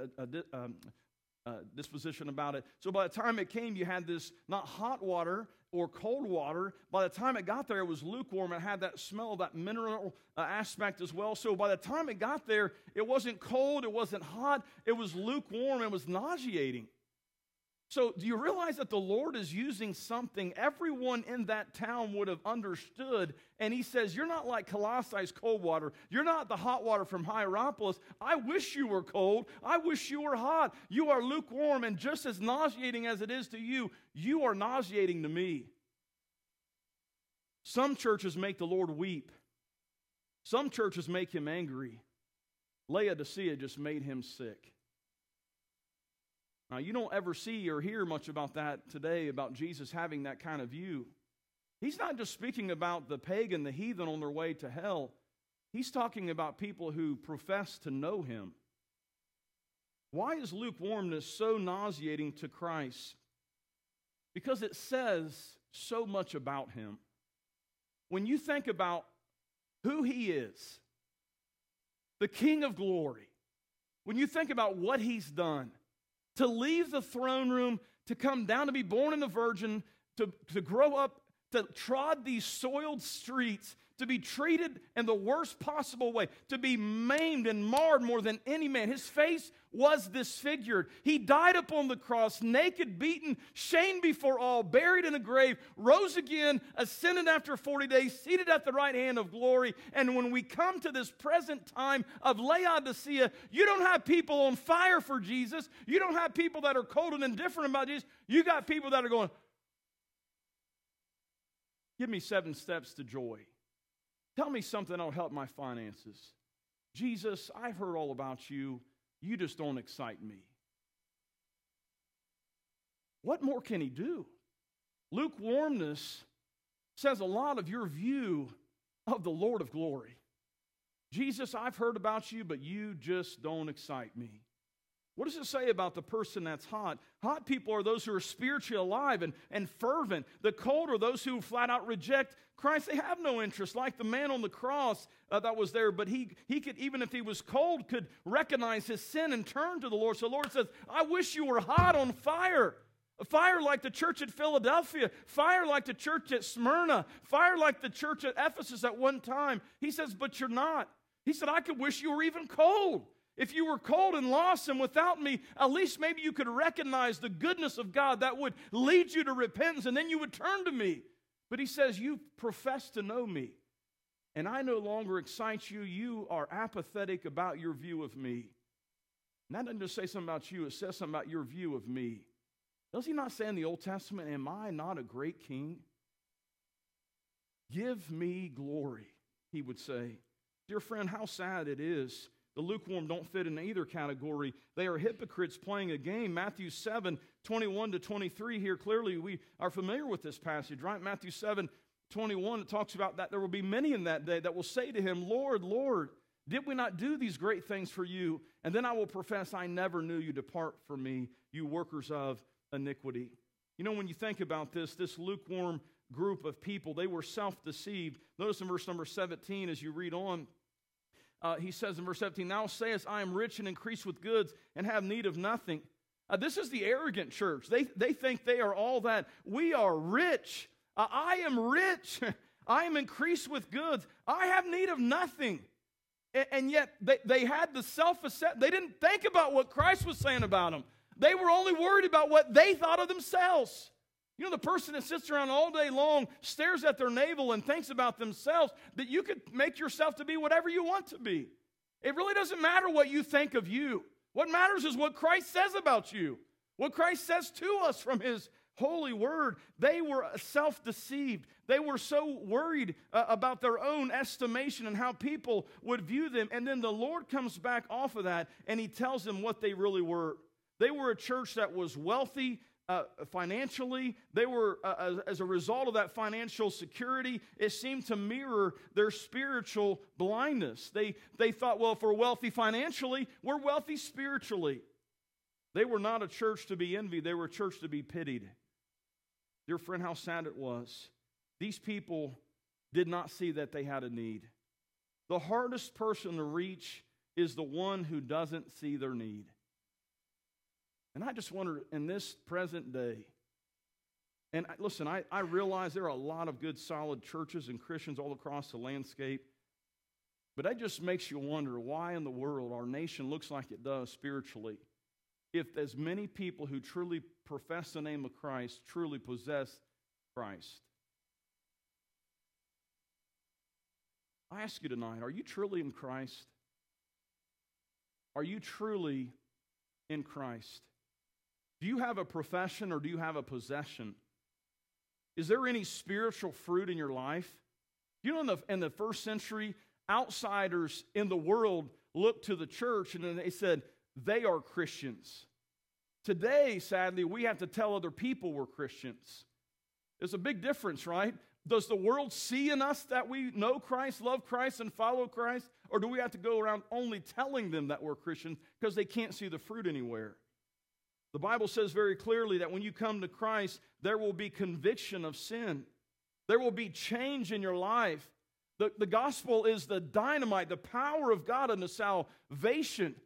disposition about it. So by the time it came, you had this not hot water or cold water. By the time it got there, it was lukewarm. It had that smell, that mineral aspect as well. So by the time it got there, it wasn't cold, it wasn't hot, it was lukewarm, it was nauseating. So do you realize that the Lord is using something everyone in that town would have understood? And he says, you're not like Colossae's cold water. You're not the hot water from Hierapolis. I wish you were cold. I wish you were hot. You are lukewarm, and just as nauseating as it is to you, you are nauseating to me. Some churches make the Lord weep. Some churches make him angry. Laodicea just made him sick. Now, you don't ever see or hear much about that today, about Jesus having that kind of view. He's not just speaking about the pagan, the heathen on their way to hell. He's talking about people who profess to know him. Why is lukewarmness so nauseating to Christ? Because it says so much about him. When you think about who he is, the King of glory, when you think about what he's done, to leave the throne room, to come down, to be born in a virgin, to grow up, to trod these soiled streets, to be treated in the worst possible way, to be maimed and marred more than any man. His face was disfigured. He died upon the cross, naked, beaten, shamed before all, buried in a grave, rose again, ascended after 40 days, seated at the right hand of glory. And when we come to this present time of Laodicea, you don't have people on fire for Jesus. You don't have people that are cold and indifferent about Jesus. You got people that are going, give me 7 steps to joy. Tell me something that'll help my finances. Jesus, I've heard all about you. You just don't excite me. What more can he do? Lukewarmness says a lot of your view of the Lord of glory. Jesus, I've heard about you, but you just don't excite me. What does it say about the person that's hot? Hot people are those who are spiritually alive and fervent. The cold are those who flat out reject Christ. They have no interest, like the man on the cross that was there. But he could, even if he was cold, could recognize his sin and turn to the Lord. So the Lord says, I wish you were hot on fire. A fire like the church at Philadelphia. Fire like the church at Smyrna. Fire like the church at Ephesus at one time. He says, but you're not. He said, I could wish you were even cold. If you were cold and lost and without me, at least maybe you could recognize the goodness of God that would lead you to repentance, and then you would turn to me. But he says, you profess to know me, and I no longer excite you. You are apathetic about your view of me. And that doesn't just say something about you, it says something about your view of me. Does he not say in the Old Testament, am I not a great king? Give me glory, he would say. Dear friend, how sad it is. The lukewarm don't fit in either category. They are hypocrites playing a game. Matthew 7, 21 to 23 here. Clearly, we are familiar with this passage, right? Matthew 7, 21, it talks about that there will be many in that day that will say to him, Lord, Lord, did we not do these great things for you? And then I will profess, I never knew you. Depart from me, you workers of iniquity. You know, when you think about this lukewarm group of people, they were self-deceived. Notice in verse number 17 as you read on, he says in verse 17, Thou sayest, I am rich and increase with goods and have need of nothing. This is the arrogant church. They think they are all that. We are rich. I am rich. I am increased with goods. I have need of nothing. And yet they had the self-assessment. They didn't think about what Christ was saying about them. They were only worried about what they thought of themselves. You know, the person that sits around all day long, stares at their navel and thinks about themselves, that you could make yourself to be whatever you want to be. It really doesn't matter what you think of you. What matters is what Christ says about you. What Christ says to us from his holy word. They were self-deceived. They were so worried about their own estimation and how people would view them. And then the Lord comes back off of that and he tells them what they really were. They were a church that was wealthy, financially. They were, as a result of that financial security, it seemed to mirror their spiritual blindness. They thought, well, if we're wealthy financially, we're wealthy spiritually. They were not a church to be envied. They were a church to be pitied. Dear friend, how sad it was. These people did not see that they had a need. The hardest person to reach is the one who doesn't see their need. And I just wonder, in this present day, And listen, I realize there are a lot of good, solid churches and Christians all across the landscape. But that just makes you wonder why in the world our nation looks like it does spiritually, if as many people who truly profess the name of Christ truly possess Christ. I ask you tonight, are you truly in Christ? Are you truly in Christ? Do you have a profession or do you have a possession? Is there any spiritual fruit in your life? You know, in the first century, outsiders in the world looked to the church and then they said, they are Christians. Today, sadly, we have to tell other people we're Christians. There's a big difference, right? Does the world see in us that we know Christ, love Christ, and follow Christ? Or do we have to go around only telling them that we're Christians because they can't see the fruit anywhere? The Bible says very clearly that when you come to Christ, there will be conviction of sin. There will be change in your life. The gospel is the dynamite, the power of God unto salvation.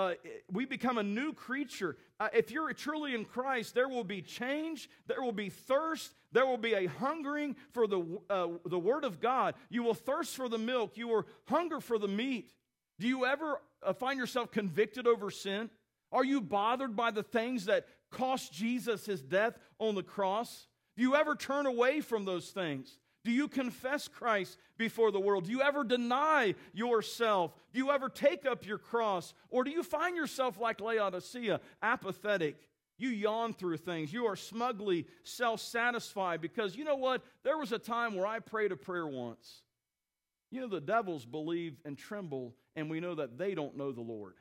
We become a new creature. If you're truly in Christ, there will be change, there will be thirst, there will be a hungering for the Word of God. You will thirst for the milk, you will hunger for the meat. Do you ever find yourself convicted over sin? Are you bothered by the things that cost Jesus his death on the cross? Do you ever turn away from those things? Do you confess Christ before the world? Do you ever deny yourself? Do you ever take up your cross? Or do you find yourself like Laodicea, apathetic? You yawn through things. You are smugly self-satisfied because you know what? There was a time where I prayed a prayer once. You know, the devils believe and tremble, and we know that they don't know the Lord.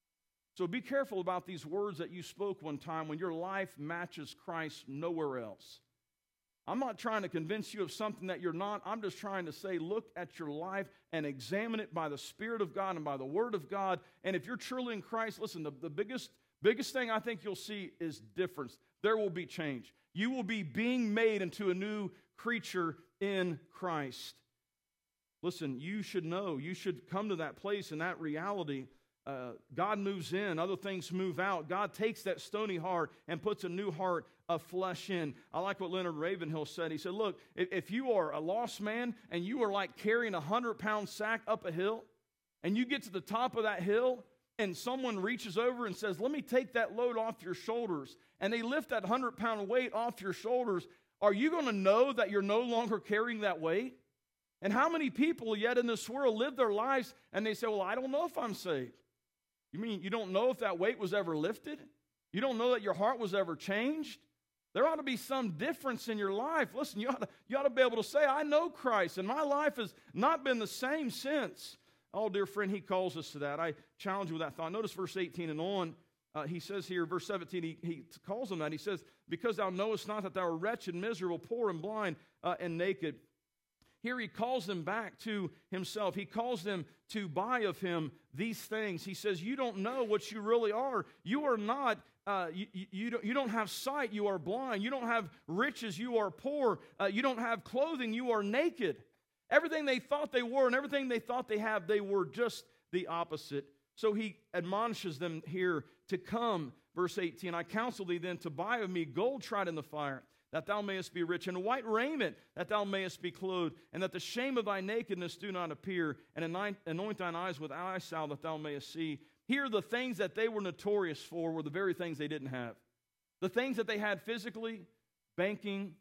So be careful about these words that you spoke one time when your life matches Christ nowhere else. I'm not trying to convince you of something that you're not. I'm just trying to say, look at your life and examine it by the Spirit of God and by the Word of God. And if you're truly in Christ, listen, the biggest thing I think you'll see is difference. There will be change. You will be being made into a new creature in Christ. Listen, you should know. You should come to that place and that reality. God moves in, other things move out. God takes that stony heart and puts a new heart of flesh in. I like what Leonard Ravenhill said. He said, look, if you are a lost man and you are like carrying a 100-pound sack up a hill, and you get to the top of that hill, and someone reaches over and says, let me take that load off your shoulders, and they lift that 100-pound weight off your shoulders, are you going to know that you're no longer carrying that weight? And how many people yet in this world live their lives and they say, well, I don't know if I'm saved. You mean you don't know if that weight was ever lifted? You don't know that your heart was ever changed? There ought to be some difference in your life. Listen, you ought to be able to say, I know Christ, and my life has not been the same since. Oh, dear friend, he calls us to that. I challenge you with that thought. Notice verse 18 and on. He says here, verse 17, he calls them that. He says, because thou knowest not that thou art wretched, miserable, poor, and blind, and naked. Here he calls them back to himself. He calls them to buy of him these things. He says, you don't know what you really are. You are not, you don't have sight, you are blind. You don't have riches, you are poor. You don't have clothing, you are naked. Everything they thought they were and everything they thought they have, they were just the opposite. So he admonishes them here to come, verse 18, I counsel thee then to buy of me gold tried in the fire, that thou mayest be rich, and white raiment, that thou mayest be clothed, and that the shame of thy nakedness do not appear, and anoint thine eyes with eye salve, that thou mayest see. Here, the things that they were notorious for were the very things they didn't have. The things that they had physically, banking,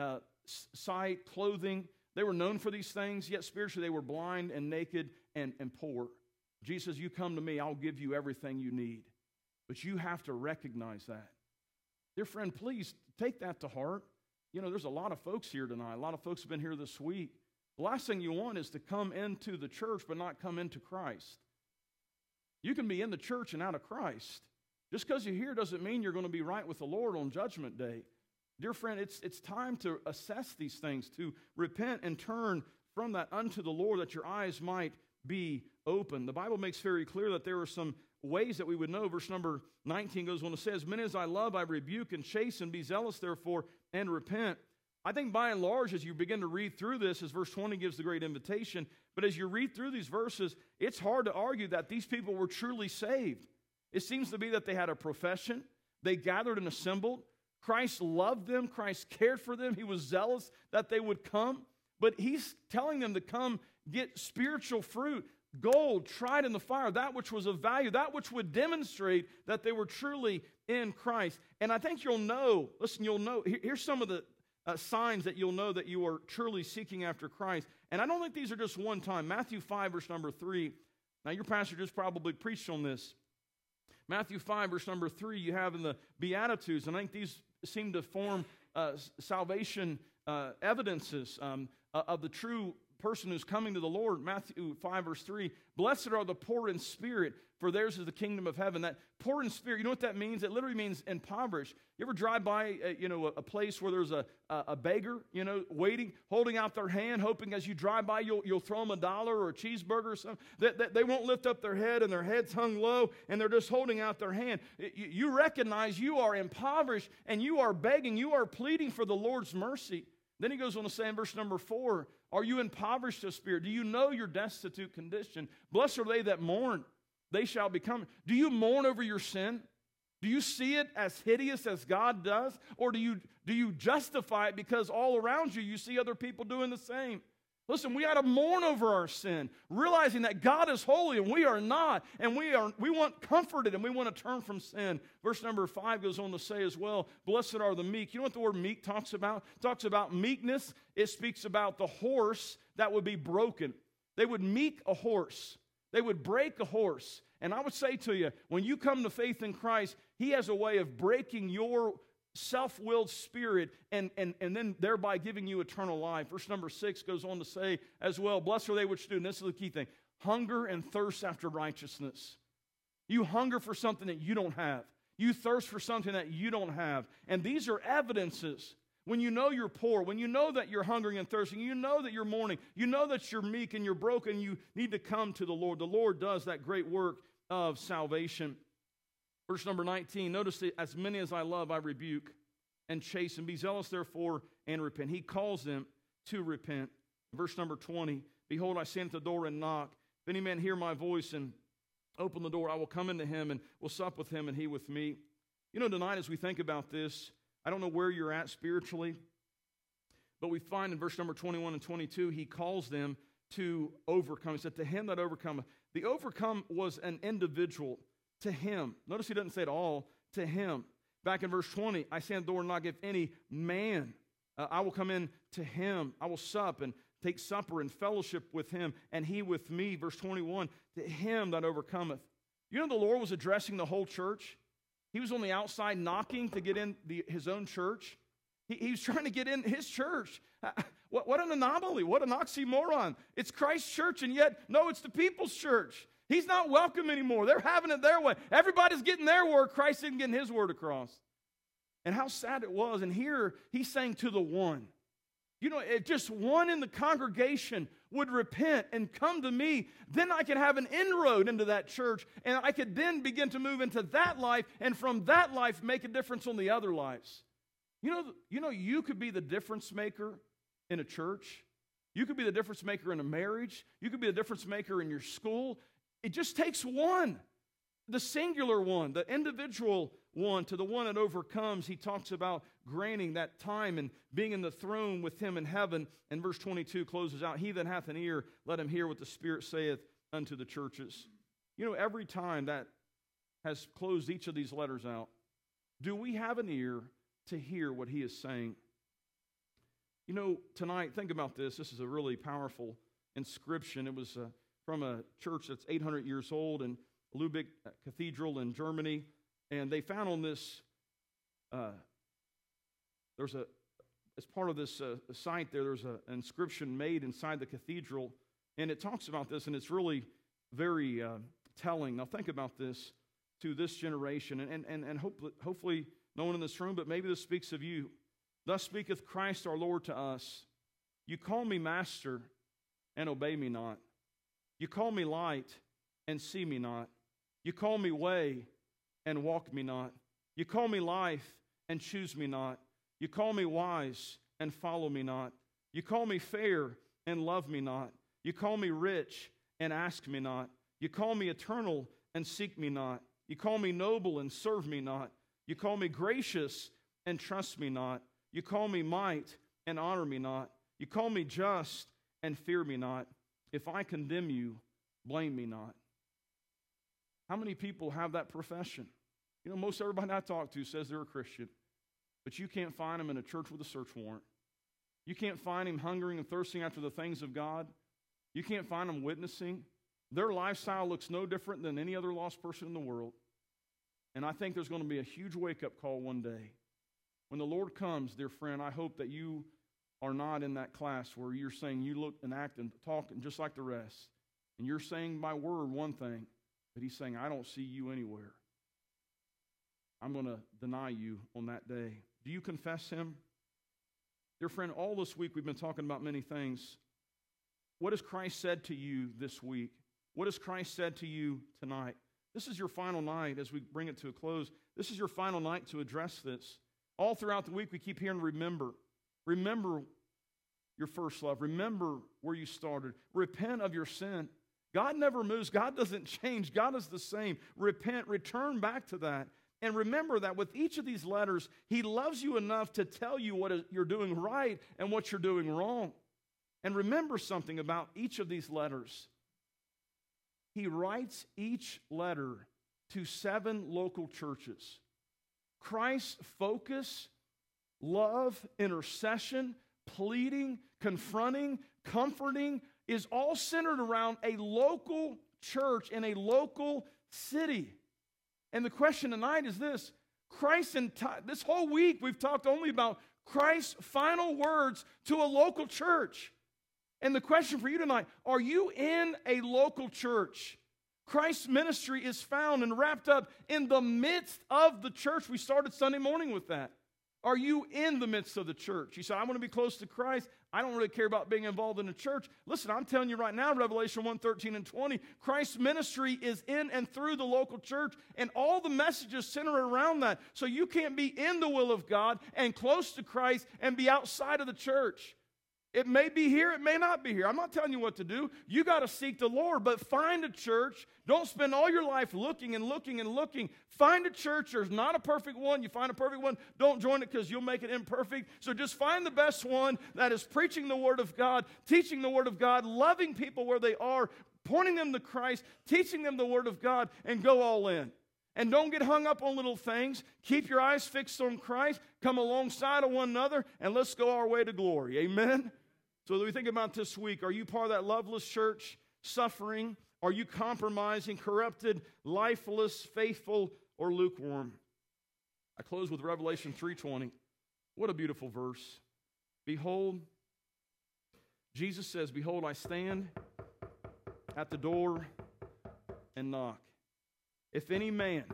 sight, clothing, they were known for these things, yet spiritually they were blind and naked and poor. Jesus says, you come to me, I'll give you everything you need. But you have to recognize that. Dear friend, please take that to heart. You know, there's a lot of folks here tonight. A lot of folks have been here this week. The last thing you want is to come into the church but not come into Christ. You can be in the church and out of Christ. Just because you're here doesn't mean you're going to be right with the Lord on Judgment Day. Dear friend, it's time to assess these things, to repent and turn from that unto the Lord that your eyes might be open. The Bible makes very clear that there are some ways that we would know. Verse number 19 goes on, it says, men as I love, I rebuke and chasten, be zealous therefore, and repent. I think by and large, as you begin to read through this, as verse 20 gives the great invitation, but as you read through these verses, it's hard to argue that these people were truly saved. It seems to be that they had a profession, they gathered and assembled, Christ loved them. Christ cared for them. He was zealous that they would come. But he's telling them to come get spiritual fruit, gold tried in the fire, that which was of value, that which would demonstrate that they were truly in Christ. And I think you'll know, listen, you'll know, here's some of the signs that you'll know that you are truly seeking after Christ. And I don't think these are just one time. Matthew 5, verse number 3. Now, your pastor just probably preached on this. Matthew 5, verse number 3, you have in the Beatitudes, and I think these seem to form salvation evidences of the true person who's coming to the Lord. Matthew 5, verse 3, blessed are the poor in spirit, for theirs is the kingdom of heaven. That poor in spirit, you know what that means? It literally means impoverished. You ever drive by, a place where there's a beggar, waiting, holding out their hand, hoping as you drive by you'll throw them $1 or a cheeseburger or something. They won't lift up their head, and their head's hung low, and they're just holding out their hand. You recognize you are impoverished, and you are begging, you are pleading for the Lord's mercy. Then he goes on to say in verse number 4, are you impoverished of spirit? Do you know your destitute condition? Blessed are they that mourn, they shall be coming. Do you mourn over your sin? Do you see it as hideous as God does? Or do you justify it because all around you see other people doing the same? Listen, we ought to mourn over our sin, realizing that God is holy and we are not, and we want comforted and we want to turn from sin. Verse number 5 goes on to say as well, blessed are the meek. You know what the word meek talks about? It talks about meekness. It speaks about the horse that would be broken. They would meek a horse. They would break a horse. And I would say to you, when you come to faith in Christ, He has a way of breaking your self-willed spirit and then thereby giving you eternal life. Verse number 6 goes on to say as well, blessed are they which do, and this is the key thing, hunger and thirst after righteousness. You hunger for something that you don't have. You thirst for something that you don't have. And these are evidences. When you know you're poor, when you know that you're hungering and thirsting, you know that you're mourning, you know that you're meek and you're broken, you need to come to the Lord. The Lord does that great work of salvation. Verse number 19, notice that as many as I love, I rebuke and chasten. Be zealous, therefore, and repent. He calls them to repent. Verse number 20, behold, I stand at the door and knock. If any man hear my voice and open the door, I will come into him and will sup with him and he with me. You know, tonight as we think about this, I don't know where you're at spiritually, but we find in verse number 21 and 22, he calls them to overcome. He said, to him that overcometh. The overcome was an individual. To him. Notice he doesn't say it all. To him. Back in verse 20, I stand at the door and knock. If any man, I will come in to him. I will sup and take supper and fellowship with him, and he with me. Verse 21, to him that overcometh. You know the Lord was addressing the whole church. He was on the outside knocking to get in his own church. He was trying to get in his church. What an anomaly. What an oxymoron. It's Christ's church, and yet, no, it's the people's church. He's not welcome anymore. They're having it their way. Everybody's getting their word. Christ isn't getting his word across. And how sad it was. And here he's saying to the one. You know, if just one in the congregation would repent and come to me, then I could have an inroad into that church, and I could then begin to move into that life, and from that life make a difference on the other lives. You know, you could be the difference maker in a church. You could be the difference maker in a marriage. You could be the difference maker in your school. It just takes one, the singular one, the individual one, to the one that overcomes. He talks about granting that time and being in the throne with him in heaven. And verse 22 closes out, he that hath an ear, let him hear what the Spirit saith unto the churches. You know, every time that has closed each of these letters out, do we have an ear to hear what he is saying? You know, tonight, think about this. This is a really powerful inscription. It was from a church that's 800 years old in Lübeck Cathedral in Germany. And they found on this, as part of this site there's an inscription made inside the cathedral. And it talks about this, and it's really very telling. Now think about this to this generation. And hopefully no one in this room, but maybe this speaks of you. Thus speaketh Christ our Lord to us. You call me master and obey me not. You call me light and see me not. You call me way and walk me not. You call me life and choose me not. You call me wise and follow me not. You call me fair and love me not. You call me rich and ask me not. You call me eternal and seek me not. You call me noble and serve me not. You call me gracious and trust me not. You call me might and honor me not. You call me just and fear me not. If I condemn you, blame me not. How many people have that profession? You know, most everybody I talk to says they're a Christian, but you can't find them in a church with a search warrant. You can't find them hungering and thirsting after the things of God. You can't find them witnessing. Their lifestyle looks no different than any other lost person in the world. And I think there's going to be a huge wake-up call one day. When the Lord comes, dear friend, I hope that you are not in that class where you're saying you look and act and talk and just like the rest. And you're saying by word one thing, but He's saying, I don't see you anywhere. I'm going to deny you on that day. Do you confess Him? Dear friend, all this week we've been talking about many things. What has Christ said to you this week? What has Christ said to you tonight? This is your final night as we bring it to a close. This is your final night to address this. All throughout the week we keep hearing remember. Remember your first love. Remember where you started. Repent of your sin. God never moves. God doesn't change. God is the same. Repent. Return back to that. And remember that with each of these letters, He loves you enough to tell you what you're doing right and what you're doing wrong. And remember something about each of these letters. He writes each letter to 7 local churches. Christ's focus, love, intercession, pleading, confronting, comforting is all centered around a local church in a local city. And the question tonight is this. This whole week we've talked only about Christ's final words to a local church. And the question for you tonight, are you in a local church? Christ's ministry is found and wrapped up in the midst of the church. We started Sunday morning with that. Are you in the midst of the church? You say, I want to be close to Christ. I don't really care about being involved in the church. Listen, I'm telling you right now, Revelation 1:13 and 20, Christ's ministry is in and through the local church, and all the messages center around that. So you can't be in the will of God and close to Christ and be outside of the church. It may be here, it may not be here. I'm not telling you what to do. You got to seek the Lord, but find a church. Don't spend all your life looking and looking and looking. Find a church. There's not a perfect one. You find a perfect one, don't join it because you'll make it imperfect. So just find the best one that is preaching the Word of God, teaching the Word of God, loving people where they are, pointing them to Christ, teaching them the Word of God, and go all in. And don't get hung up on little things. Keep your eyes fixed on Christ. Come alongside of one another, and let's go our way to glory. Amen? So as we think about this week, are you part of that loveless church, suffering? Are you compromising, corrupted, lifeless, faithful, or lukewarm? I close with Revelation 3:20. What a beautiful verse. Behold, Jesus says, behold, I stand at the door and knock. If any man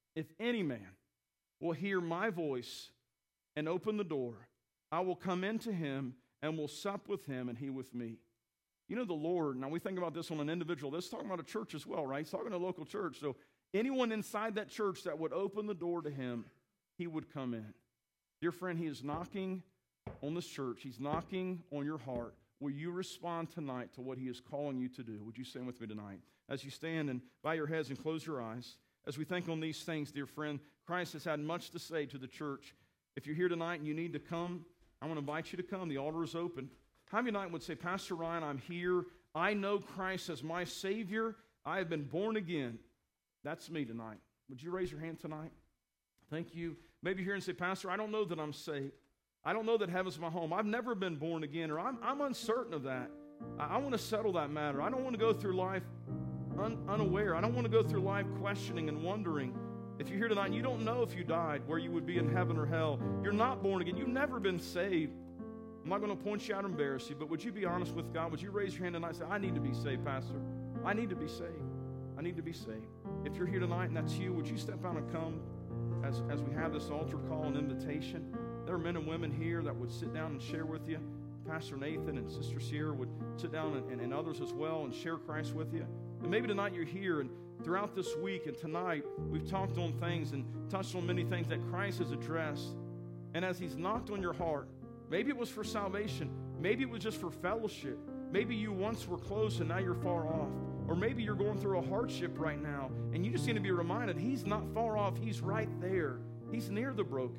will hear my voice and open the door, I will come into him and will sup with him and he with me. You know the Lord, now we think about this on an individual, this is talking about a church as well, right? He's talking to a local church. So anyone inside that church that would open the door to him, he would come in. Dear friend, He is knocking on this church. He's knocking on your heart. Will you respond tonight to what He is calling you to do? Would you stand with me tonight? As you stand and bow your heads and close your eyes, as we think on these things, dear friend, Christ has had much to say to the church. If you're here tonight and you need to come, I want to invite you to come. The altar is open. How many tonight would say, Pastor Ryan, I'm here. I know Christ as my Savior. I have been born again. That's me tonight. Would you raise your hand tonight? Thank you. Maybe you're here and say, Pastor, I don't know that I'm saved. I don't know that heaven's my home. I've never been born again, or I'm uncertain of that. I want to settle that matter. I don't want to go through life unaware. I don't want to go through life questioning and wondering. If you're here tonight and you don't know if you died, where you would be in heaven or hell, you're not born again, you've never been saved. I'm not going to point you out and embarrass you, but would you be honest with God? Would you raise your hand tonight and say, I need to be saved, Pastor. I need to be saved. I need to be saved. If you're here tonight and that's you, would you step out and come as we have this altar call and invitation? There are men and women here that would sit down and share with you. Pastor Nathan and Sister Sierra would sit down and others as well and share Christ with you. And maybe tonight you're here and throughout this week and tonight, we've talked on things and touched on many things that Christ has addressed. And as He's knocked on your heart, maybe it was for salvation. Maybe it was just for fellowship. Maybe you once were close and now you're far off. Or maybe you're going through a hardship right now and you just need to be reminded He's not far off. He's right there. He's near the broken.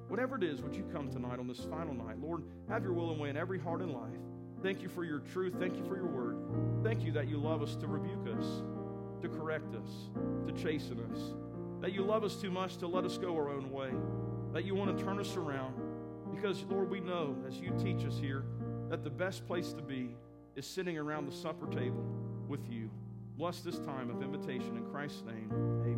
Whatever it is, would you come tonight on this final night? Lord, have your will and way in every heart and life. Thank you for your truth. Thank you for your word. Thank you that you love us to rebuke us, to correct us, to chasten us, that you love us too much to let us go our own way, that you want to turn us around. Because, Lord, we know, as you teach us here, that the best place to be is sitting around the supper table with you. Bless this time of invitation in Christ's name. Amen.